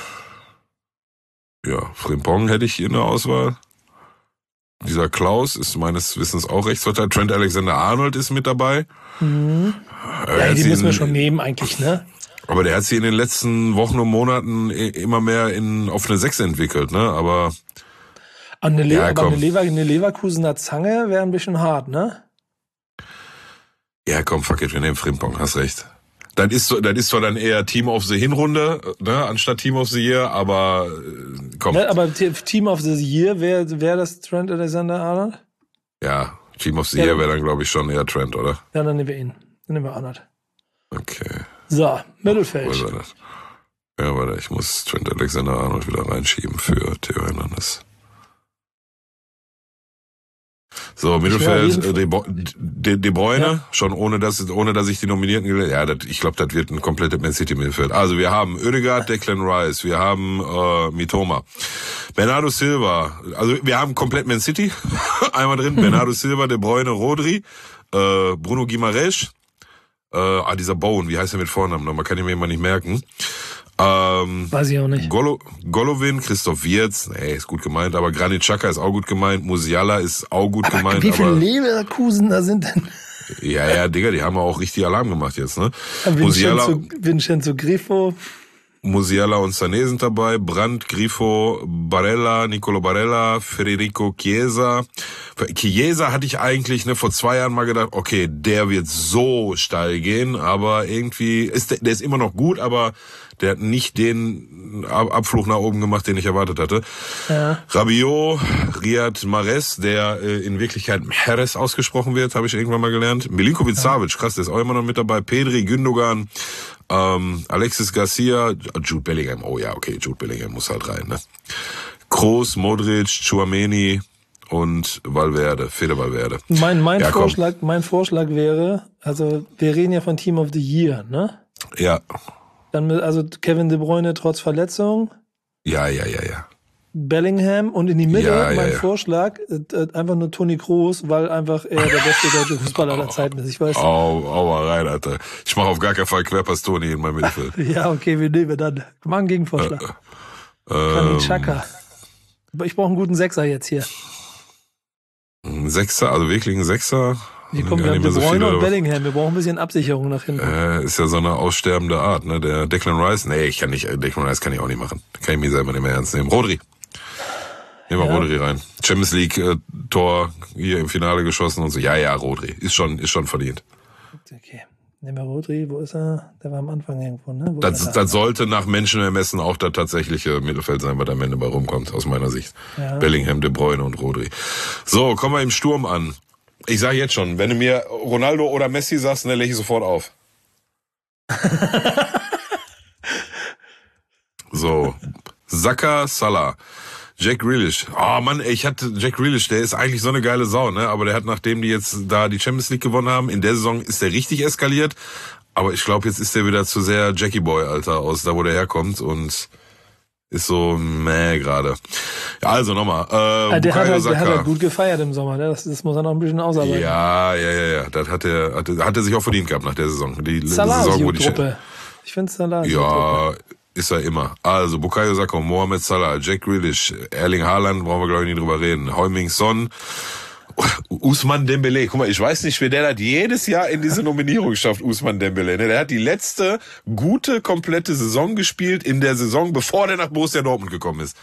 Ja, Frimpong hätte ich in der Auswahl. Dieser Klaus ist meines Wissens auch Rechtsverteidiger. Trent Alexander-Arnold ist mit dabei. Mhm. Ja, die müssen wir schon nehmen eigentlich, ne? Aber der hat sich in den letzten Wochen und Monaten immer mehr in auf eine Sechs entwickelt, ne? Aber Eine, Le- ja, aber eine, Lever- eine Leverkusener Zange wäre ein bisschen hart, ne? Ja, komm, fuck it, wir nehmen Frimpong, hast recht. Das ist, das ist zwar dann eher Team of the Hinrunde, ne, anstatt Team of the Year, aber äh, komm. Ne, aber T- Team of the Year, wäre wär das Trent Alexander-Arnold? Ja, Team of the Ja, Year wäre dann, glaube ich, schon eher Trent, oder? Ja, dann nehmen wir ihn. Dann nehmen wir Arnold. Okay. So, Mittelfeld. Wo ist er das? Ja, warte, ich muss Trent Alexander-Arnold wieder reinschieben für Theo Hernandez. So, Mittelfeld, Ja, De, De, De Bruyne, ja. schon ohne dass, ohne dass ich die Nominierten gelesen habe. Ja, das, ich glaube, das wird ein komplettes Man City Mittelfeld. Also, wir haben Ødegaard, Declan Rice, wir haben äh, Mitoma, Bernardo Silva, also wir haben komplett Man City, einmal drin, Bernardo Silva, De Bruyne, Rodri, äh, Bruno Guimaraes, äh, ah, dieser Bowen, wie heißt er mit Vornamen? Man kann ihn mir immer nicht merken. Ähm, Weiß ich auch nicht. Golo, Golovin, Christoph Wirtz, nee, ist gut gemeint, aber Granit Xhaka ist auch gut gemeint, Musiala ist auch gut aber gemeint. Wie viele aber, Leverkusen da sind denn? Ja, ja, Digga, die haben auch richtig Alarm gemacht jetzt, ne? Vincenzo, Vincenzo Grifo. Musiala und Sané sind dabei, Brandt, Grifo, Barella, Nicolo Barella, Federico Chiesa. Chiesa hatte ich eigentlich ne vor zwei Jahren mal gedacht, okay, der wird so steil gehen, aber irgendwie ist der, der ist immer noch gut, aber der hat nicht den Abflug nach oben gemacht, den ich erwartet hatte. Ja. Rabiot, Riyad Mahrez, der äh, in Wirklichkeit Mahrez ausgesprochen wird, habe ich irgendwann mal gelernt. Milinkovic-Savic, krass, der ist auch immer noch mit dabei. Pedri, Gündogan, ähm, Alexis Garcia, Jude Bellingham. Oh ja, okay, Jude Bellingham muss halt rein, ne? Kroos, Modric, Tchouaméni und Valverde, Fede Valverde. Mein, mein ja, Vorschlag, mein Vorschlag wäre, also wir reden ja von Team of the Year, ne? Ja. Dann mit, also Kevin De Bruyne trotz Verletzung. Ja, ja, ja, ja. Bellingham und in die Mitte, ja, ja, mein ja. Vorschlag, äh, einfach nur Toni Kroos, weil einfach er der beste deutsche Fußballer aller Zeiten ist. Ich weiß. Au, au, rein, Alter. Ich mache auf gar keinen Fall Querpass Toni in meinem Mittelfeld. Ja, okay, wir nehmen dann. Wir machen einen Gegenvorschlag. Äh, Granit Xhaka. Ich brauche einen guten Sechser jetzt hier. Ein Sechser, also wirklich ein Sechser? Hier kommen wir De Bruyne so und Bellingham. Wir brauchen ein bisschen Absicherung nach hinten. Äh, ist ja so eine aussterbende Art, ne? Der Declan Rice, nee, ich kann nicht, Declan Rice kann ich auch nicht machen. Kann ich mir selber nicht mehr ernst nehmen. Rodri. Nehmen wir ja. Rodri rein. Champions League äh, Tor hier im Finale geschossen und so. Ja, ja, Rodri. Ist schon, ist schon verdient. Okay. Nehmen wir Rodri. Wo ist er? Der war am Anfang irgendwo, ne? Wo das, das, das sollte nach Menschenermessen auch das tatsächliche Mittelfeld sein, was am Ende bei rumkommt, aus meiner Sicht. Ja. Bellingham, De Bruyne und Rodri. So, kommen wir im Sturm an. Ich sage jetzt schon, wenn du mir Ronaldo oder Messi sagst, dann lege ich sofort auf. So, Saka, Salah, Jack Grealish. Oh Mann, ich hatte Jack Grealish, der ist eigentlich so eine geile Sau, ne? Aber der hat, nachdem die jetzt da die Champions League gewonnen haben, in der Saison ist der richtig eskaliert. Aber ich glaube, jetzt ist der wieder zu sehr Jackie Boy, Alter, aus da, wo der herkommt und ist so meh gerade. Ja, also nochmal. Äh, ja, der, hat halt, der hat halt gut gefeiert im Sommer. Ne? Das, das muss er noch ein bisschen ausarbeiten. Ja, ja, ja, ja. Das hat er, hat, hat er sich auch verdient gehabt nach der Saison. Die Salah Saison, wo die Truppe. Ich finde Salah. Ja, ist er immer. Also Bukayo Saka, Mohamed Salah, Jack Grealish, Erling Haaland, brauchen wir glaube ich nicht drüber reden. Heung-min Son. Ousmane Dembélé, guck mal, ich weiß nicht, wer der das jedes Jahr in diese Nominierung schafft, Ousmane Dembélé. Der hat die letzte gute, komplette Saison gespielt in der Saison, bevor der nach Borussia Dortmund gekommen ist.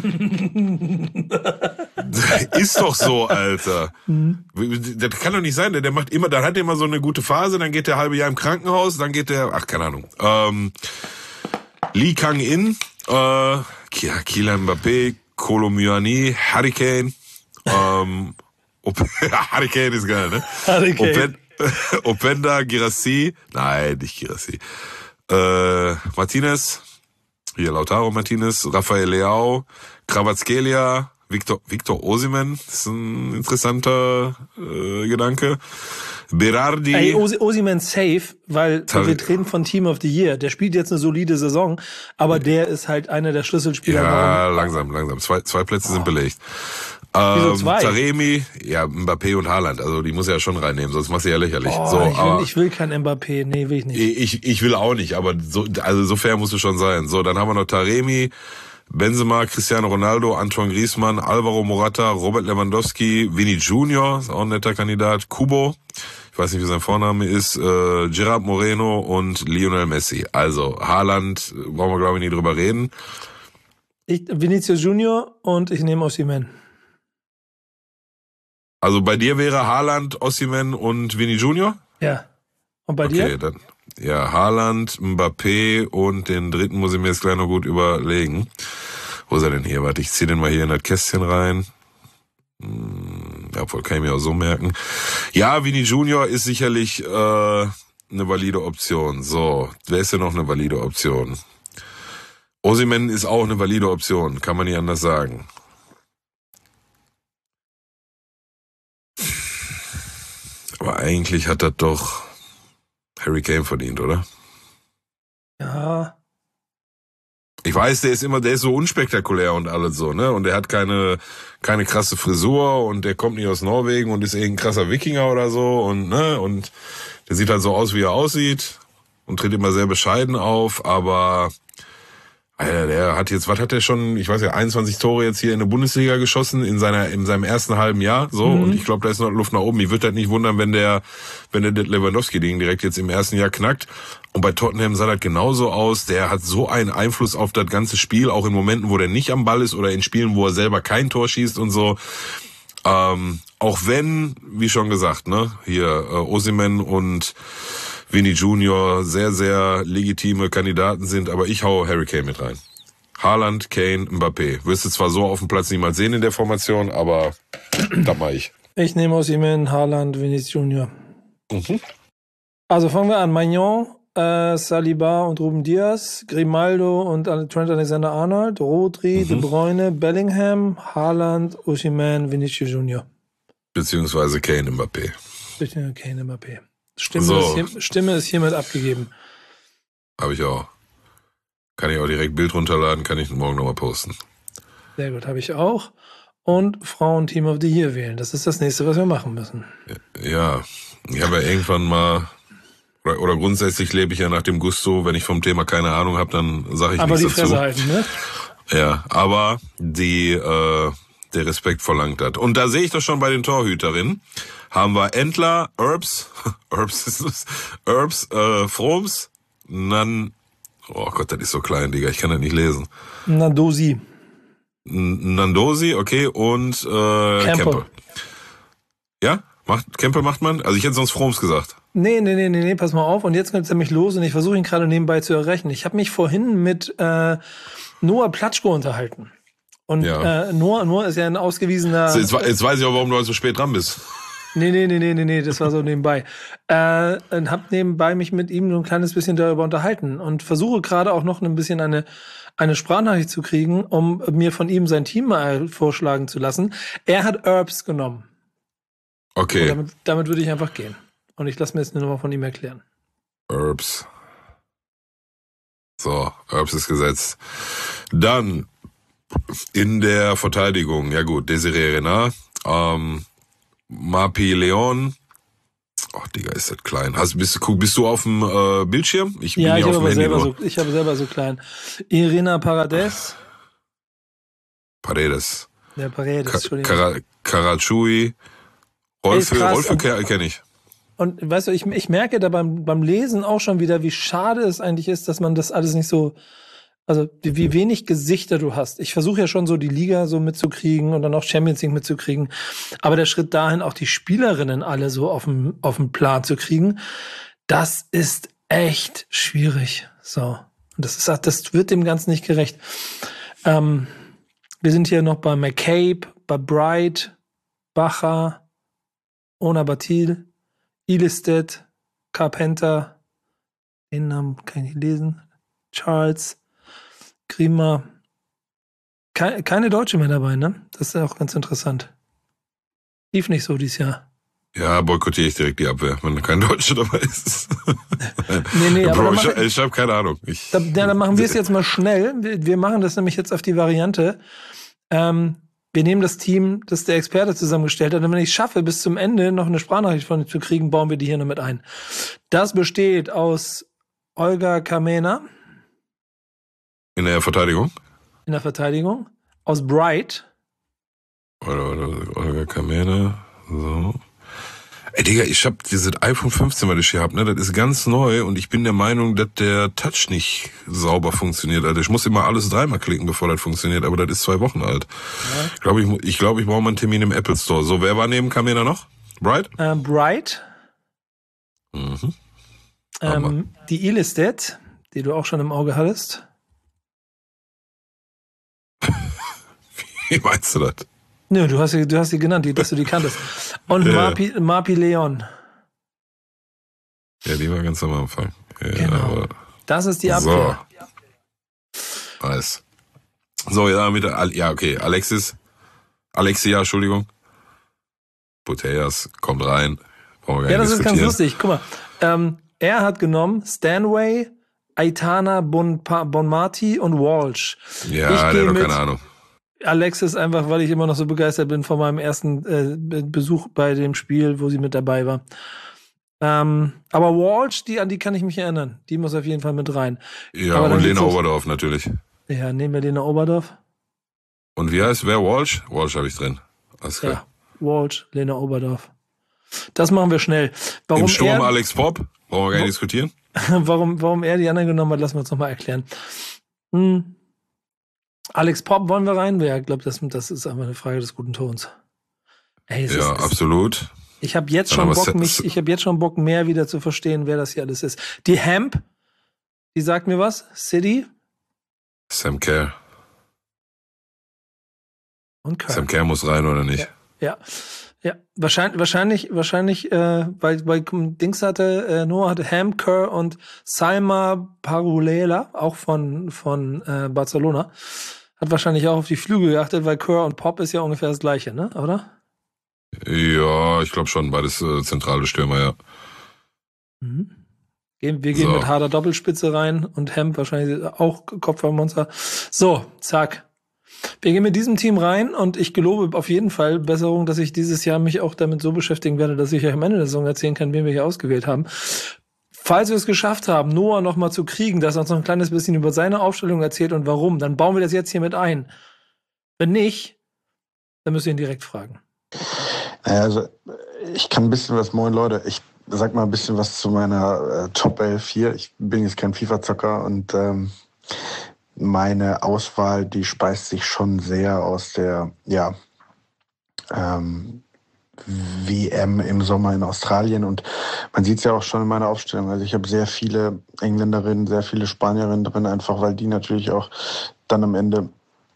Ist doch so, Alter. Mhm. Das kann doch nicht sein, der macht immer, dann hat er immer so eine gute Phase, dann geht der halbe Jahr im Krankenhaus, dann geht der, ach, keine Ahnung. Ähm, Lee Kang-in, äh, Kylian Mbappé, Kolo Muani, Hurricane, ähm, Hurricane ist geil, ne? Hurricane. Openda, Girassi, nein, nicht Girassi. Äh, Martinez, hier Lautaro Martinez, Rafael Leao, Kvaratskhelia, Victor, Victor Osimhen, das ist ein interessanter äh, Gedanke. Berardi. Ey, Os- Osimhen safe, weil Tar- wir reden von Team of the Year. Der spielt jetzt eine solide Saison, aber der ist halt einer der Schlüsselspieler. Ja, warum? langsam, langsam. Zwei, zwei Plätze oh. sind belegt. Ähm, Taremi, ja, Mbappé und Haaland, also die muss er ja schon reinnehmen, sonst machst du ja lächerlich. Oh, so, ich, will, ich will kein Mbappé, nee, will ich nicht. Ich, ich will auch nicht, aber so, also so fair musst du schon sein. So, dann haben wir noch Taremi, Benzema, Cristiano Ronaldo, Antoine Griezmann, Alvaro Morata, Robert Lewandowski, Vini Junior, ist auch ein netter Kandidat, Kubo, ich weiß nicht, wie sein Vorname ist, äh, Gerard Moreno und Lionel Messi. Also Haaland, brauchen wir glaube ich nie drüber reden. Ich, Vinicius Junior und ich nehme Osimhen. Also bei dir wäre Haaland, Osimhen und Vini Junior? Ja. Und bei dir? Okay, dann ja, Haaland, Mbappé und den dritten muss ich mir jetzt gleich noch gut überlegen. Wo ist er denn hier? Warte, ich zieh den mal hier in das Kästchen rein. Hm, ja, obwohl kann ich mir auch so merken. Ja, Vini Junior ist sicherlich äh, eine valide Option. So, wer ist denn noch eine valide Option? Osimhen ist auch eine valide Option, kann man nicht anders sagen. Aber eigentlich hat das doch Harry Kane verdient, oder? Ja. Ich weiß, der ist immer, der ist so unspektakulär und alles so, ne? Und der hat keine, keine krasse Frisur und der kommt nicht aus Norwegen und ist irgendein krasser Wikinger oder so und, ne? Und der sieht halt so aus, wie er aussieht und tritt immer sehr bescheiden auf, aber, Alter, der hat jetzt, was hat der schon, ich weiß ja, einundzwanzig Tore jetzt hier in der Bundesliga geschossen in seiner, in seinem ersten halben Jahr, so. Mhm. Und ich glaube, da ist noch Luft nach oben. Ich würde halt nicht wundern, wenn der, wenn der Lewandowski-Ding direkt jetzt im ersten Jahr knackt. Und bei Tottenham sah das genauso aus. Der hat so einen Einfluss auf das ganze Spiel, auch in Momenten, wo der nicht am Ball ist oder in Spielen, wo er selber kein Tor schießt und so. Ähm, auch wenn, wie schon gesagt, ne, hier, äh, Osimhen und Vinny Junior sehr, sehr legitime Kandidaten sind, aber ich hau Harry Kane mit rein. Haaland, Kane, Mbappé. Wirst du zwar so auf dem Platz niemals sehen in der Formation, aber das mach ich. Ich nehme Osimhen, Haaland, Vinicius Junior. Mhm. Also fangen wir an. Maignan, äh, Saliba und Ruben Dias, Grimaldo und Trent Alexander-Arnold, Rodri, mhm. De Bruyne, Bellingham, Haaland, Osimhen, Vinicius Junior. Beziehungsweise Kane, Mbappé. Beziehungsweise Kane, Mbappé. Stimme, so. ist hier, Stimme ist hiermit abgegeben. Habe ich auch. Kann ich auch direkt Bild runterladen, kann ich morgen nochmal posten. Sehr gut, habe ich auch. Und Frauen-Team of the Year wählen. Das ist das nächste, was wir machen müssen. Ja, ich habe ja irgendwann mal, oder, oder grundsätzlich lebe ich ja nach dem Gusto, wenn ich vom Thema keine Ahnung habe, dann sage ich aber nichts dazu. Aber die Fresse halten, ne? Ja, aber die, äh, der Respekt verlangt hat. Und da sehe ich doch schon bei den Torhüterinnen. Haben wir Entler, Erbs, Erbs ist es, Erbs, äh, Froms, Nan, oh Gott, das ist so klein, Digga, ich kann das nicht lesen. Nandosi. Nandosi, okay, und äh, Kempe. Ja? Macht, Kempe macht man? Also ich hätte sonst Froms gesagt. Nee, nee, nee, nee, nee, pass mal auf. Und jetzt kommt es nämlich los und ich versuche ihn gerade nebenbei zu erreichen. Ich habe mich vorhin mit äh, Noah Platschko unterhalten. Und ja. äh, Noah, Noah ist ja ein ausgewiesener... Jetzt, jetzt weiß ich auch, warum du heute so spät dran bist. Nee, nee, nee, nee, nee, nee, das war so nebenbei. Äh, und hab nebenbei mich mit ihm so ein kleines bisschen darüber unterhalten und versuche gerade auch noch ein bisschen eine, eine Sprachnachricht zu kriegen, um mir von ihm sein Team mal vorschlagen zu lassen. Er hat Erbs genommen. Okay. Und damit, damit würde ich einfach gehen. Und ich lasse mir jetzt eine Nummer von ihm erklären. Erbs. So, Erbs ist gesetzt. Dann in der Verteidigung, ja gut, Desiree Renard, ähm, Mapi Leon. Ach, Digga, ist das klein. Hast, bist, bist du auf dem äh, Bildschirm? Ich ja, bin ich hier auf dem Handy selber nur. So, ich habe selber so klein. Irina Paredes. Paredes. Ja, Paredes, Ka- Entschuldigung. Kara- Karachui. Rolfe, Rolfe kenne ich. Und weißt du, ich, ich merke da beim, beim Lesen auch schon wieder, wie schade es eigentlich ist, dass man das alles nicht so, also wie, wie wenig Gesichter du hast. Ich versuche ja schon so die Liga so mitzukriegen und dann auch Champions League mitzukriegen. Aber der Schritt dahin, auch die Spielerinnen alle so auf dem, auf dem Plan zu kriegen, das ist echt schwierig. So. Und das ist, das wird dem Ganzen nicht gerecht. Ähm, wir sind hier noch bei McCabe, bei Bright, Bacher, Ona Batil, Ilestedt, Carpenter, den Namen kann ich nicht lesen, Charles, Grima. Keine, keine Deutsche mehr dabei, ne? Das ist auch ganz interessant. Lief nicht so dieses Jahr. Ja, boykottiere ich direkt die Abwehr, wenn kein Deutscher dabei ist. nee, nee, aber Bro, ich, ich, ich habe keine Ahnung. Ich, da, ja, dann machen wir es jetzt mal schnell. Wir, wir machen das nämlich jetzt auf die Variante. Ähm, wir nehmen das Team, das der Experte zusammengestellt hat. Und wenn ich es schaffe, bis zum Ende noch eine Sprachnachricht von ihm zu kriegen, bauen wir die hier noch mit ein. Das besteht aus Olga Kamena. In der Verteidigung? In der Verteidigung. Aus Bright. Oder, oder, Olga Kamena. So. Ey, Digga, ich hab dieses iPhone fünfzehn, was ich hier hab, ne, das ist ganz neu und ich bin der Meinung, dass der Touch nicht sauber funktioniert, Alter. Ich muss immer alles dreimal klicken, bevor das funktioniert, aber das ist zwei Wochen alt. Ja. Ich glaube, ich, ich, glaub, ich brauche mal einen Termin im Apple Store. So, wer war neben Kamena noch? Bright? Äh, Bright. Mhm. Ähm, die Ilestedt, die du auch schon im Auge hattest. Wie meinst du das? Nö, du hast sie, du hast sie genannt, die, dass du die kanntest. Und ja. Mapi, Mapi Leon. Ja, die war ganz am Anfang. Ja, genau. Aber das ist die Abwehr. So. Nice. So, ja, mit der, ja, okay, Alexis. Alexia, Entschuldigung. Putellas kommt rein. Brauchen wir gar Ja, nicht das ist ganz diskutieren. lustig. Guck mal, ähm, er hat genommen Stanway, Aitana Bonpa- Bonmati und Walsh. Ja, Ich der gehe hat doch mit keine Ahnung. Alexis einfach, weil ich immer noch so begeistert bin von meinem ersten äh, Be- Besuch bei dem Spiel, wo sie mit dabei war. Ähm, aber Walsh, die, an die kann ich mich erinnern. Die muss auf jeden Fall mit rein. Ja, Aber dann und geht's Lena los. Oberdorf natürlich. Ja, nehmen wir Lena Oberdorf. Und wie heißt wer? Walsh? Walsh habe ich drin. Alles klar. Ja, Walsh, Lena Oberdorf. Das machen wir schnell. Warum Im Sturm er, Alex Popp? Brauchen wir gar nicht diskutieren. warum, warum er die anderen genommen hat, lassen wir uns nochmal erklären. Hm. Alex Popp wollen wir rein? Ja, ich glaube, das, das ist einfach eine Frage des guten Tons. Ey, es Ja, ist, es, absolut. ich habe jetzt Dann schon aber Bock, Se- mich, ich habe jetzt schon Bock, mehr wieder zu verstehen, wer das hier alles ist. Die Hemp, die sagt mir was. City Sam Kerr. und Kirk. Sam Kerr muss rein oder nicht? Ja, ja, wahrscheinlich, wahrscheinlich, wahrscheinlich, äh, weil, weil Dings hatte, äh, Noah hatte Ham, Kerr und Salma Parulela, auch von, von äh, Barcelona, hat wahrscheinlich auch auf die Flügel geachtet, weil Kerr und Pop ist ja ungefähr das Gleiche, ne, oder? Ja, ich glaube schon, beides äh, zentrale Stürmer, ja. Mhm. Gehen, wir gehen So. mit harter Doppelspitze rein und Hemp wahrscheinlich auch Kopfballmonster. So, zack. Wir gehen mit diesem Team rein und ich gelobe auf jeden Fall Besserung, dass ich dieses Jahr mich auch damit so beschäftigen werde, dass ich euch am Ende der Saison erzählen kann, wen wir hier ausgewählt haben. Falls wir es geschafft haben, Noah noch mal zu kriegen, dass er uns noch ein kleines bisschen über seine Aufstellung erzählt und warum, dann bauen wir das jetzt hier mit ein. Wenn nicht, dann müsst ihr ihn direkt fragen. Naja, also ich kann ein bisschen was, moin Leute, ich sag mal ein bisschen was zu meiner äh, Top elf hier. Ich bin jetzt kein FIFA-Zocker und ähm, meine Auswahl, die speist sich schon sehr aus der, ja, ähm, W M im Sommer in Australien und man sieht es ja auch schon in meiner Aufstellung. Also ich habe sehr viele Engländerinnen, sehr viele Spanierinnen drin, einfach weil die natürlich auch dann am Ende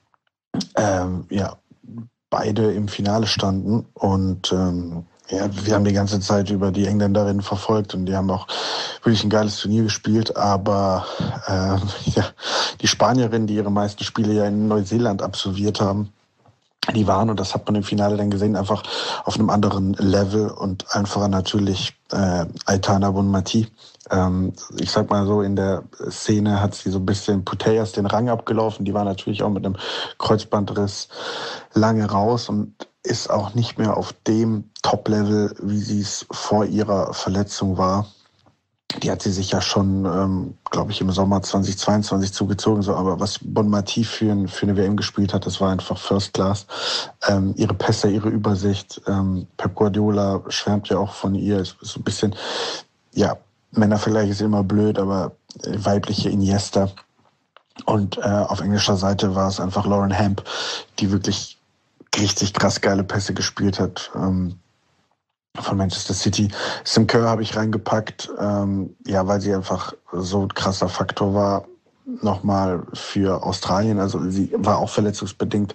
ähm, ja, beide im Finale standen und ähm, ja, wir haben die ganze Zeit über die Engländerinnen verfolgt und die haben auch wirklich ein geiles Turnier gespielt, aber äh, ja, die Spanierinnen, die ihre meisten Spiele ja in Neuseeland absolviert haben, die waren, und das hat man im Finale dann gesehen, einfach auf einem anderen Level und einfacher natürlich äh, Aitana Bonmati. Ähm, ich sag mal so, in der Szene hat sie so ein bisschen Putellas den Rang abgelaufen. Die war natürlich auch mit einem Kreuzbandriss lange raus und ist auch nicht mehr auf dem Top-Level, wie sie es vor ihrer Verletzung war. Die hat sie sich ja schon, ähm, glaube ich, im Sommer zweitausendzweiundzwanzig zugezogen. So, aber was Bonmati für, für eine W M gespielt hat, das war einfach First Class. Ähm, ihre Pässe, ihre Übersicht. Ähm, Pep Guardiola schwärmt ja auch von ihr. Es ist so ein bisschen, ja, Männervergleich ist immer blöd, aber weibliche Iniesta. Und äh, auf englischer Seite war es einfach Lauren Hemp, die wirklich richtig krass geile Pässe gespielt hat. Ähm, von Manchester City. Sam Kerr habe ich reingepackt, ähm, ja, weil sie einfach so ein krasser Faktor war, nochmal für Australien. Also sie war auch verletzungsbedingt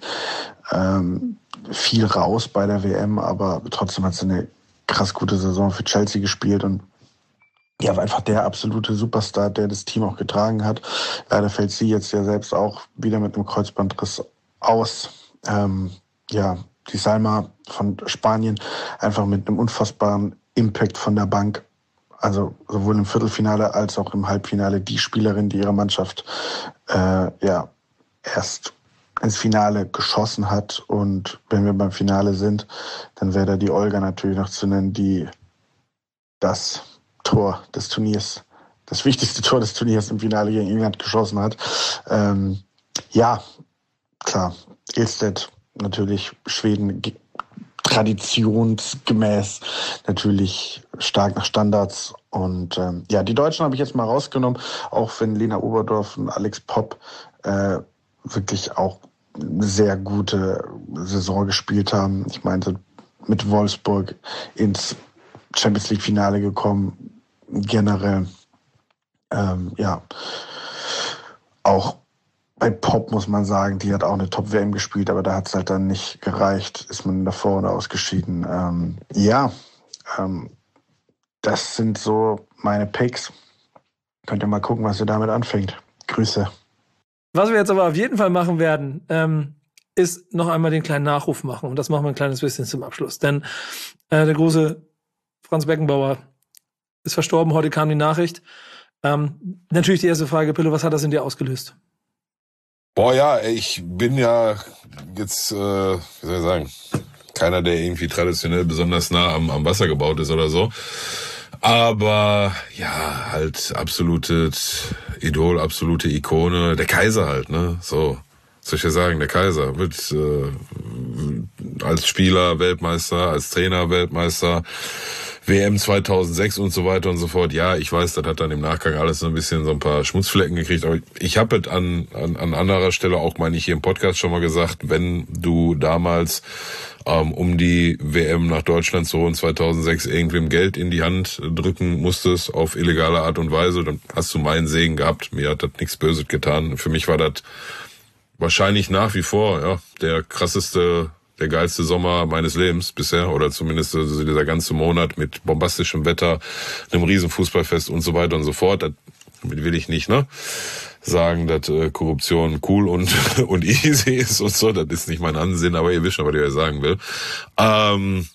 ähm, viel raus bei der W M, aber trotzdem hat sie eine krass gute Saison für Chelsea gespielt und ja, war einfach der absolute Superstar, der das Team auch getragen hat. Leider fällt sie jetzt ja selbst auch wieder mit einem Kreuzbandriss aus. Ähm, ja, die Salma von Spanien einfach mit einem unfassbaren Impact von der Bank. Also sowohl im Viertelfinale als auch im Halbfinale die Spielerin, die ihre Mannschaft äh, ja erst ins Finale geschossen hat. Und wenn wir beim Finale sind, dann wäre da die Olga natürlich noch zu nennen, die das Tor des Turniers, das wichtigste Tor des Turniers im Finale gegen England geschossen hat. Ähm, ja, klar, Ilstedt natürlich, Schweden traditionsgemäß natürlich stark nach Standards. Und ähm, ja, die Deutschen habe ich jetzt mal rausgenommen, auch wenn Lena Oberdorf und Alex Popp äh, wirklich auch eine sehr gute Saison gespielt haben. Ich meinte, mit Wolfsburg ins Champions League Finale gekommen, generell ähm, ja auch bei Pop muss man sagen, die hat auch eine Top-W M gespielt, aber da hat es halt dann nicht gereicht, ist man davor oder ausgeschieden. Ähm, ja, ähm, das sind so meine Picks. Könnt ihr mal gucken, was ihr damit anfängt. Grüße. Was wir jetzt aber auf jeden Fall machen werden, ähm, ist noch einmal den kleinen Nachruf machen. Und das machen wir ein kleines bisschen zum Abschluss. Denn äh, der große Franz Beckenbauer ist verstorben, heute kam die Nachricht. Ähm, natürlich die erste Frage, Pillow, was hat das in dir ausgelöst? Boah, ja, ich bin ja jetzt, äh, wie soll ich sagen, keiner, der irgendwie traditionell besonders nah am, am Wasser gebaut ist oder so. Aber ja, halt absolutes Idol, absolute Ikone, der Kaiser halt, ne? So, was soll ich ja sagen, der Kaiser mit äh, als Spieler Weltmeister, als Trainer Weltmeister, W M zweitausendsechs und so weiter und so fort. Ja, ich weiß, das hat dann im Nachgang alles so ein bisschen so ein paar Schmutzflecken gekriegt. Aber ich habe es an, an an anderer Stelle auch, meine ich, hier im Podcast schon mal gesagt, wenn du damals ähm, um die W M nach Deutschland zu holen zweitausendsechs irgendwem Geld in die Hand drücken musstest auf illegale Art und Weise, dann hast du meinen Segen gehabt. Mir hat das nichts Böses getan. Für mich war das wahrscheinlich nach wie vor ja der krasseste, der geilste Sommer meines Lebens bisher, oder zumindest also dieser ganze Monat mit bombastischem Wetter, einem riesen Fußballfest und so weiter und so fort. Damit will ich nicht ne sagen, dass äh, Korruption cool und und easy ist und so. Das ist nicht mein Ansinn, aber ihr wisst schon, was ich sagen will. Ähm,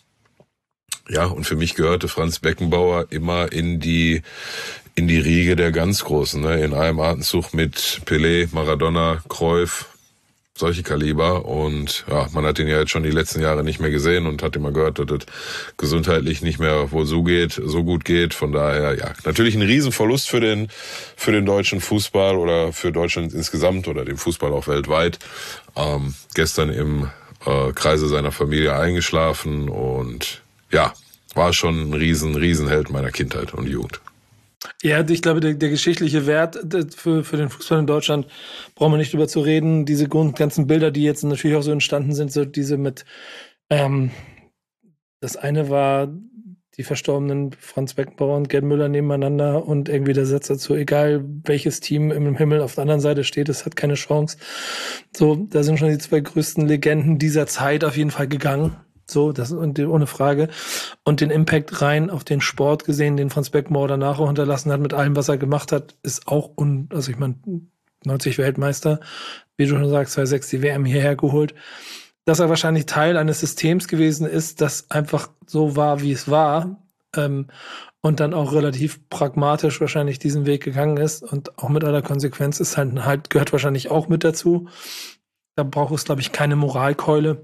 ja, und für mich gehörte Franz Beckenbauer immer in die in die Riege der ganz Großen, ne? In einem Atemzug mit Pelé, Maradona, Cruyff, solche Kaliber. Und ja, man hat ihn ja jetzt schon die letzten Jahre nicht mehr gesehen und hat immer gehört, dass es gesundheitlich nicht mehr wohl so geht, so gut geht. Von daher, ja, natürlich ein Riesenverlust für den, für den deutschen Fußball oder für Deutschland insgesamt oder den Fußball auch weltweit. Ähm, gestern im äh, Kreise seiner Familie eingeschlafen und ja, war schon ein riesen, Riesenheld meiner Kindheit und Jugend. Ja, ich glaube, der, der geschichtliche Wert für, für den Fußball in Deutschland, brauchen wir nicht drüber zu reden. Diese ganzen Bilder, die jetzt natürlich auch so entstanden sind, so diese mit, ähm, das eine war die verstorbenen Franz Beckenbauer und Gerd Müller nebeneinander und irgendwie der Satz dazu, egal welches Team im Himmel auf der anderen Seite steht, es hat keine Chance. So, da sind schon die zwei größten Legenden dieser Zeit auf jeden Fall gegangen. So, das und ohne Frage. Und den Impact rein auf den Sport gesehen, den Franz Beckenbauer danach auch hinterlassen hat, mit allem, was er gemacht hat, ist auch un, also ich meine, neunzig Weltmeister, wie du schon sagst, zweitausendsechs die W M hierher geholt. Dass er wahrscheinlich Teil eines Systems gewesen ist, das einfach so war, wie es war, ähm, und dann auch relativ pragmatisch wahrscheinlich diesen Weg gegangen ist und auch mit aller Konsequenz ist halt, halt gehört wahrscheinlich auch mit dazu. Da braucht es, glaube ich, keine Moralkeule.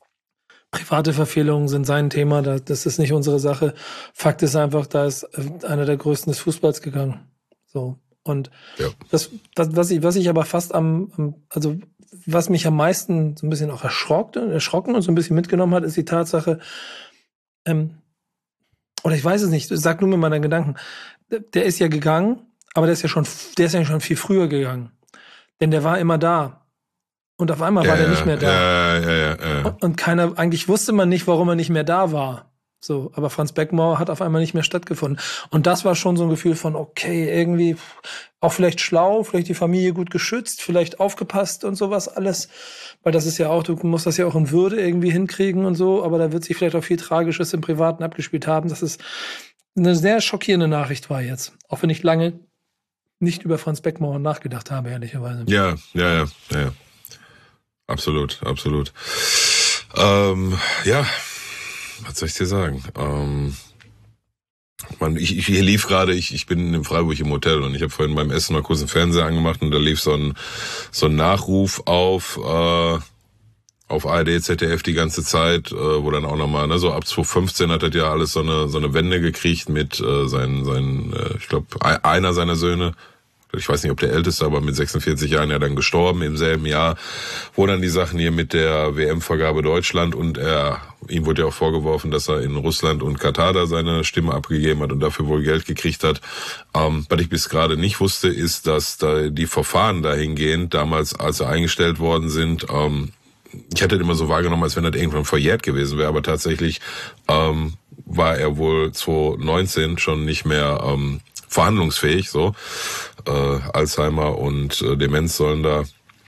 Private Verfehlungen sind sein Thema, das ist nicht unsere Sache. Fakt ist einfach, da ist einer der größten des Fußballs gegangen. So. Und ja. das, was, was ich, was ich aber fast am, am, also was mich am meisten so ein bisschen auch erschrocken, erschrocken und so ein bisschen mitgenommen hat, ist die Tatsache, ähm, oder ich weiß es nicht, sag nur mir mal deinen Gedanken. Der ist ja gegangen, aber der ist ja schon, der ist ja schon viel früher gegangen. Denn der war immer da. Und auf einmal ja, war der nicht mehr da. Ja, ja, ja, ja. Und keiner, eigentlich wusste man nicht, warum er nicht mehr da war. So, aber Franz Beckenbauer hat auf einmal nicht mehr stattgefunden. Und das war schon so ein Gefühl von, okay, irgendwie auch vielleicht schlau, vielleicht die Familie gut geschützt, vielleicht aufgepasst und sowas alles. Weil das ist ja auch, du musst das ja auch in Würde irgendwie hinkriegen und so. Aber da wird sich vielleicht auch viel Tragisches im Privaten abgespielt haben. Das ist eine sehr schockierende Nachricht war jetzt. Auch wenn ich lange nicht über Franz Beckenbauer nachgedacht habe, ehrlicherweise. Ja, ja, ja, ja. Absolut, absolut. Ähm, ja, was soll ich dir sagen? Ähm, man, ich, ich hier lief gerade, ich, ich bin in Freiburg im Hotel und ich habe vorhin beim Essen mal kurz den Fernseher angemacht und da lief so ein so ein Nachruf auf äh, auf A R D, Z D F die ganze Zeit, äh, wo dann auch nochmal, ne, so ab zwanzig fünfzehn hat er ja alles so eine so eine Wende gekriegt mit äh, seinen seinen, äh, ich glaube einer seiner Söhne. Ich weiß nicht, ob der Älteste, aber mit sechsundvierzig Jahren ja dann gestorben im selben Jahr, wo dann die Sachen hier mit der W M-Vergabe Deutschland und er, ihm wurde ja auch vorgeworfen, dass er in Russland und Katar da seine Stimme abgegeben hat und dafür wohl Geld gekriegt hat. Ähm, was ich bis gerade nicht wusste, ist, dass da die Verfahren dahingehend, damals, als er eingestellt worden sind, ähm, ich hatte das immer so wahrgenommen, als wenn das irgendwann verjährt gewesen wäre, aber tatsächlich ähm, war er wohl zweitausendneunzehn schon nicht mehr ähm, verhandlungsfähig, so. Äh, Alzheimer und äh, Demenz sollen da,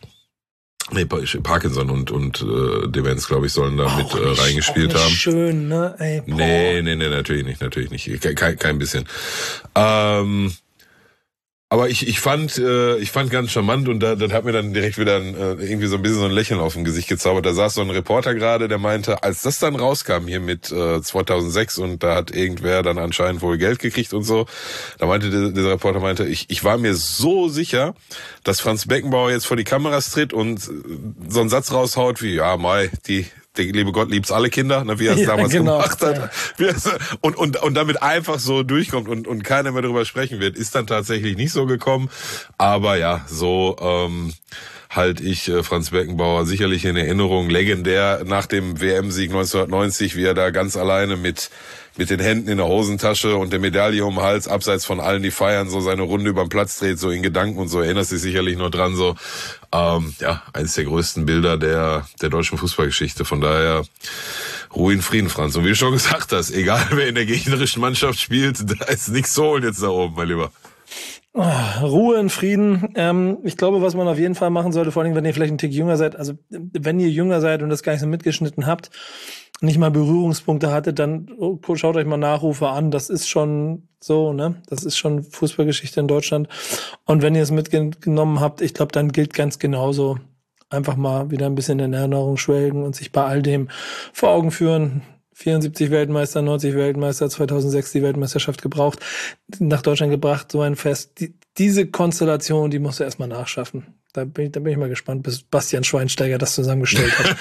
nee, Parkinson und und äh, Demenz, glaube ich, sollen da auch mit äh, reingespielt haben. Schön, ne? Ey, nee, nee, nee, natürlich nicht, natürlich nicht. Kein, kein bisschen. Ähm, Aber ich, ich fand, äh, ich fand ganz charmant und da, das hat mir dann direkt wieder ein, äh, irgendwie so ein bisschen so ein Lächeln auf dem Gesicht gezaubert. Da saß so ein Reporter gerade, der meinte, als das dann rauskam hier mit äh, zweitausendsechs und da hat irgendwer dann anscheinend wohl Geld gekriegt und so, da meinte der, dieser Reporter meinte, ich, ich war mir so sicher, dass Franz Beckenbauer jetzt vor die Kameras tritt und so einen Satz raushaut wie, ja, Mai, die der liebe Gott liebt's alle Kinder, ne, wie er es ja, damals genau, gemacht hat. Ja. Und, und, und damit einfach so durchkommt und, und keiner mehr darüber sprechen wird, ist dann tatsächlich nicht so gekommen. Aber ja, so ähm, halte ich äh, Franz Beckenbauer sicherlich in Erinnerung. Legendär nach dem W M-Sieg neunzehnhundertneunzig, wie er da ganz alleine mit mit den Händen in der Hosentasche und der Medaille um den Hals, abseits von allen, die feiern, so seine Runde über den Platz dreht, so in Gedanken und so, erinnerst dich sicherlich noch dran, so, ähm, ja, eines der größten Bilder der, der deutschen Fußballgeschichte. Von daher, Ruhe in Frieden, Franz. Und wie du schon gesagt hast, egal wer in der gegnerischen Mannschaft spielt, da ist nichts zu holen jetzt da oben, mein Lieber. Ruhe in Frieden. Ähm, ich glaube, was man auf jeden Fall machen sollte, vor allem, wenn ihr vielleicht ein Tick jünger seid, also wenn ihr jünger seid und das gar nicht so mitgeschnitten habt, nicht mal Berührungspunkte hattet, dann oh, schaut euch mal Nachrufe an. Das ist schon so, ne? Das ist schon Fußballgeschichte in Deutschland. Und wenn ihr es mitgenommen habt, ich glaube, dann gilt ganz genauso. Einfach mal wieder ein bisschen in Erinnerung schwelgen und sich bei all dem vor Augen führen. vierundsiebzig Weltmeister, neunzig Weltmeister, zweitausendsechs die Weltmeisterschaft gebraucht, nach Deutschland gebracht, so ein Fest. Die, diese Konstellation, die musst du erstmal nachschaffen. Da bin ich, da bin ich mal gespannt, bis Bastian Schweinsteiger das zusammengestellt hat.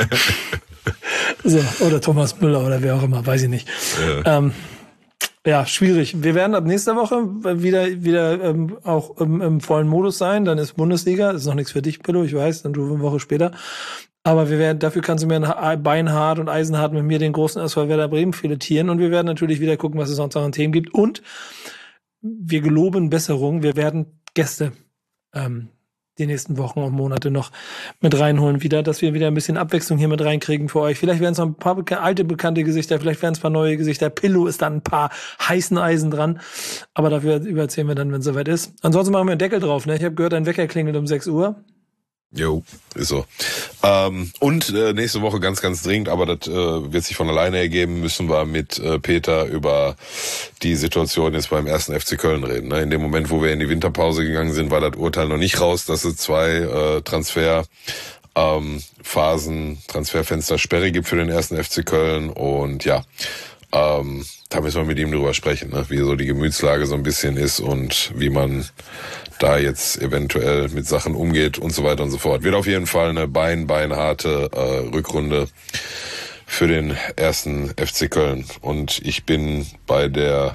So, oder Thomas Müller oder wer auch immer, weiß ich nicht. Ja, ähm, ja schwierig. Wir werden ab nächster Woche wieder wieder ähm, auch im, im vollen Modus sein. Dann ist Bundesliga. Das ist noch nichts für dich, Pillow, ich weiß, dann du eine Woche später. Aber wir werden, dafür kannst du mir ein beinhart und eisenhart mit mir den großen S V Werder Bremen filetieren. Und wir werden natürlich wieder gucken, was es sonst noch an Themen gibt. Und wir geloben Besserung. Wir werden Gäste ähm, die nächsten Wochen und Monate noch mit reinholen wieder, dass wir wieder ein bisschen Abwechslung hier mit reinkriegen für euch. Vielleicht werden es noch ein paar beka- alte, bekannte Gesichter, vielleicht werden es ein paar neue Gesichter. Pillow ist dann ein paar heißen Eisen dran. Aber dafür erzählen wir dann, wenn es soweit ist. Ansonsten machen wir einen Deckel drauf. Ne? Ich habe gehört, ein Wecker klingelt um sechs Uhr. Jo, ist so. Ähm, und äh, nächste Woche ganz, ganz dringend, aber das äh, wird sich von alleine ergeben, müssen wir mit äh, Peter über die Situation jetzt beim ersten F C Köln reden. Ne? In dem Moment, wo wir in die Winterpause gegangen sind, war das Urteil noch nicht raus, dass es zwei äh, Transfer ähm, Phasen, Transferfenster-Sperre gibt für den ersten F C Köln. Und ja, ähm, da müssen wir mit ihm drüber sprechen, ne? Wie so die Gemütslage so ein bisschen ist und wie man da jetzt eventuell mit Sachen umgeht und so weiter und so fort. Wird auf jeden Fall eine bein, beinharte äh, Rückrunde für den ersten F C Köln. Und ich bin bei der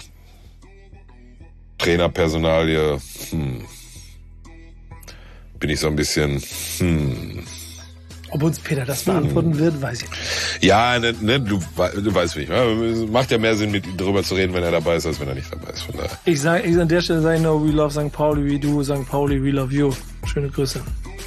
Trainerpersonalie, hm, bin ich so ein bisschen, hm. Ob uns Peter das beantworten hm. wird, weiß ich nicht. Ja, ne, ne, du, du weißt nicht. Ne? Macht ja mehr Sinn, mit ihm darüber zu reden, wenn er dabei ist, als wenn er nicht dabei ist. Von daher. Ich sage, ich an der Stelle sage ich nur, we love Sankt Pauli, we do Sankt Pauli, we love you. Schöne Grüße.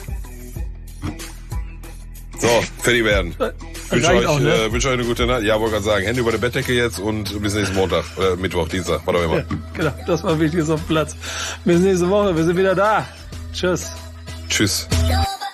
So, fertig werden. Ich wünsche euch, auch, ne? äh, wünsche euch eine gute Nacht. Ja, wollte gerade sagen, Hände über der Bettdecke jetzt und bis nächsten Montag, oder Mittwoch, Dienstag, was auch immer. Ja, genau, das war Wichtiges auf dem Platz. Bis nächste Woche, wir sind wieder da. Tschüss. Tschüss.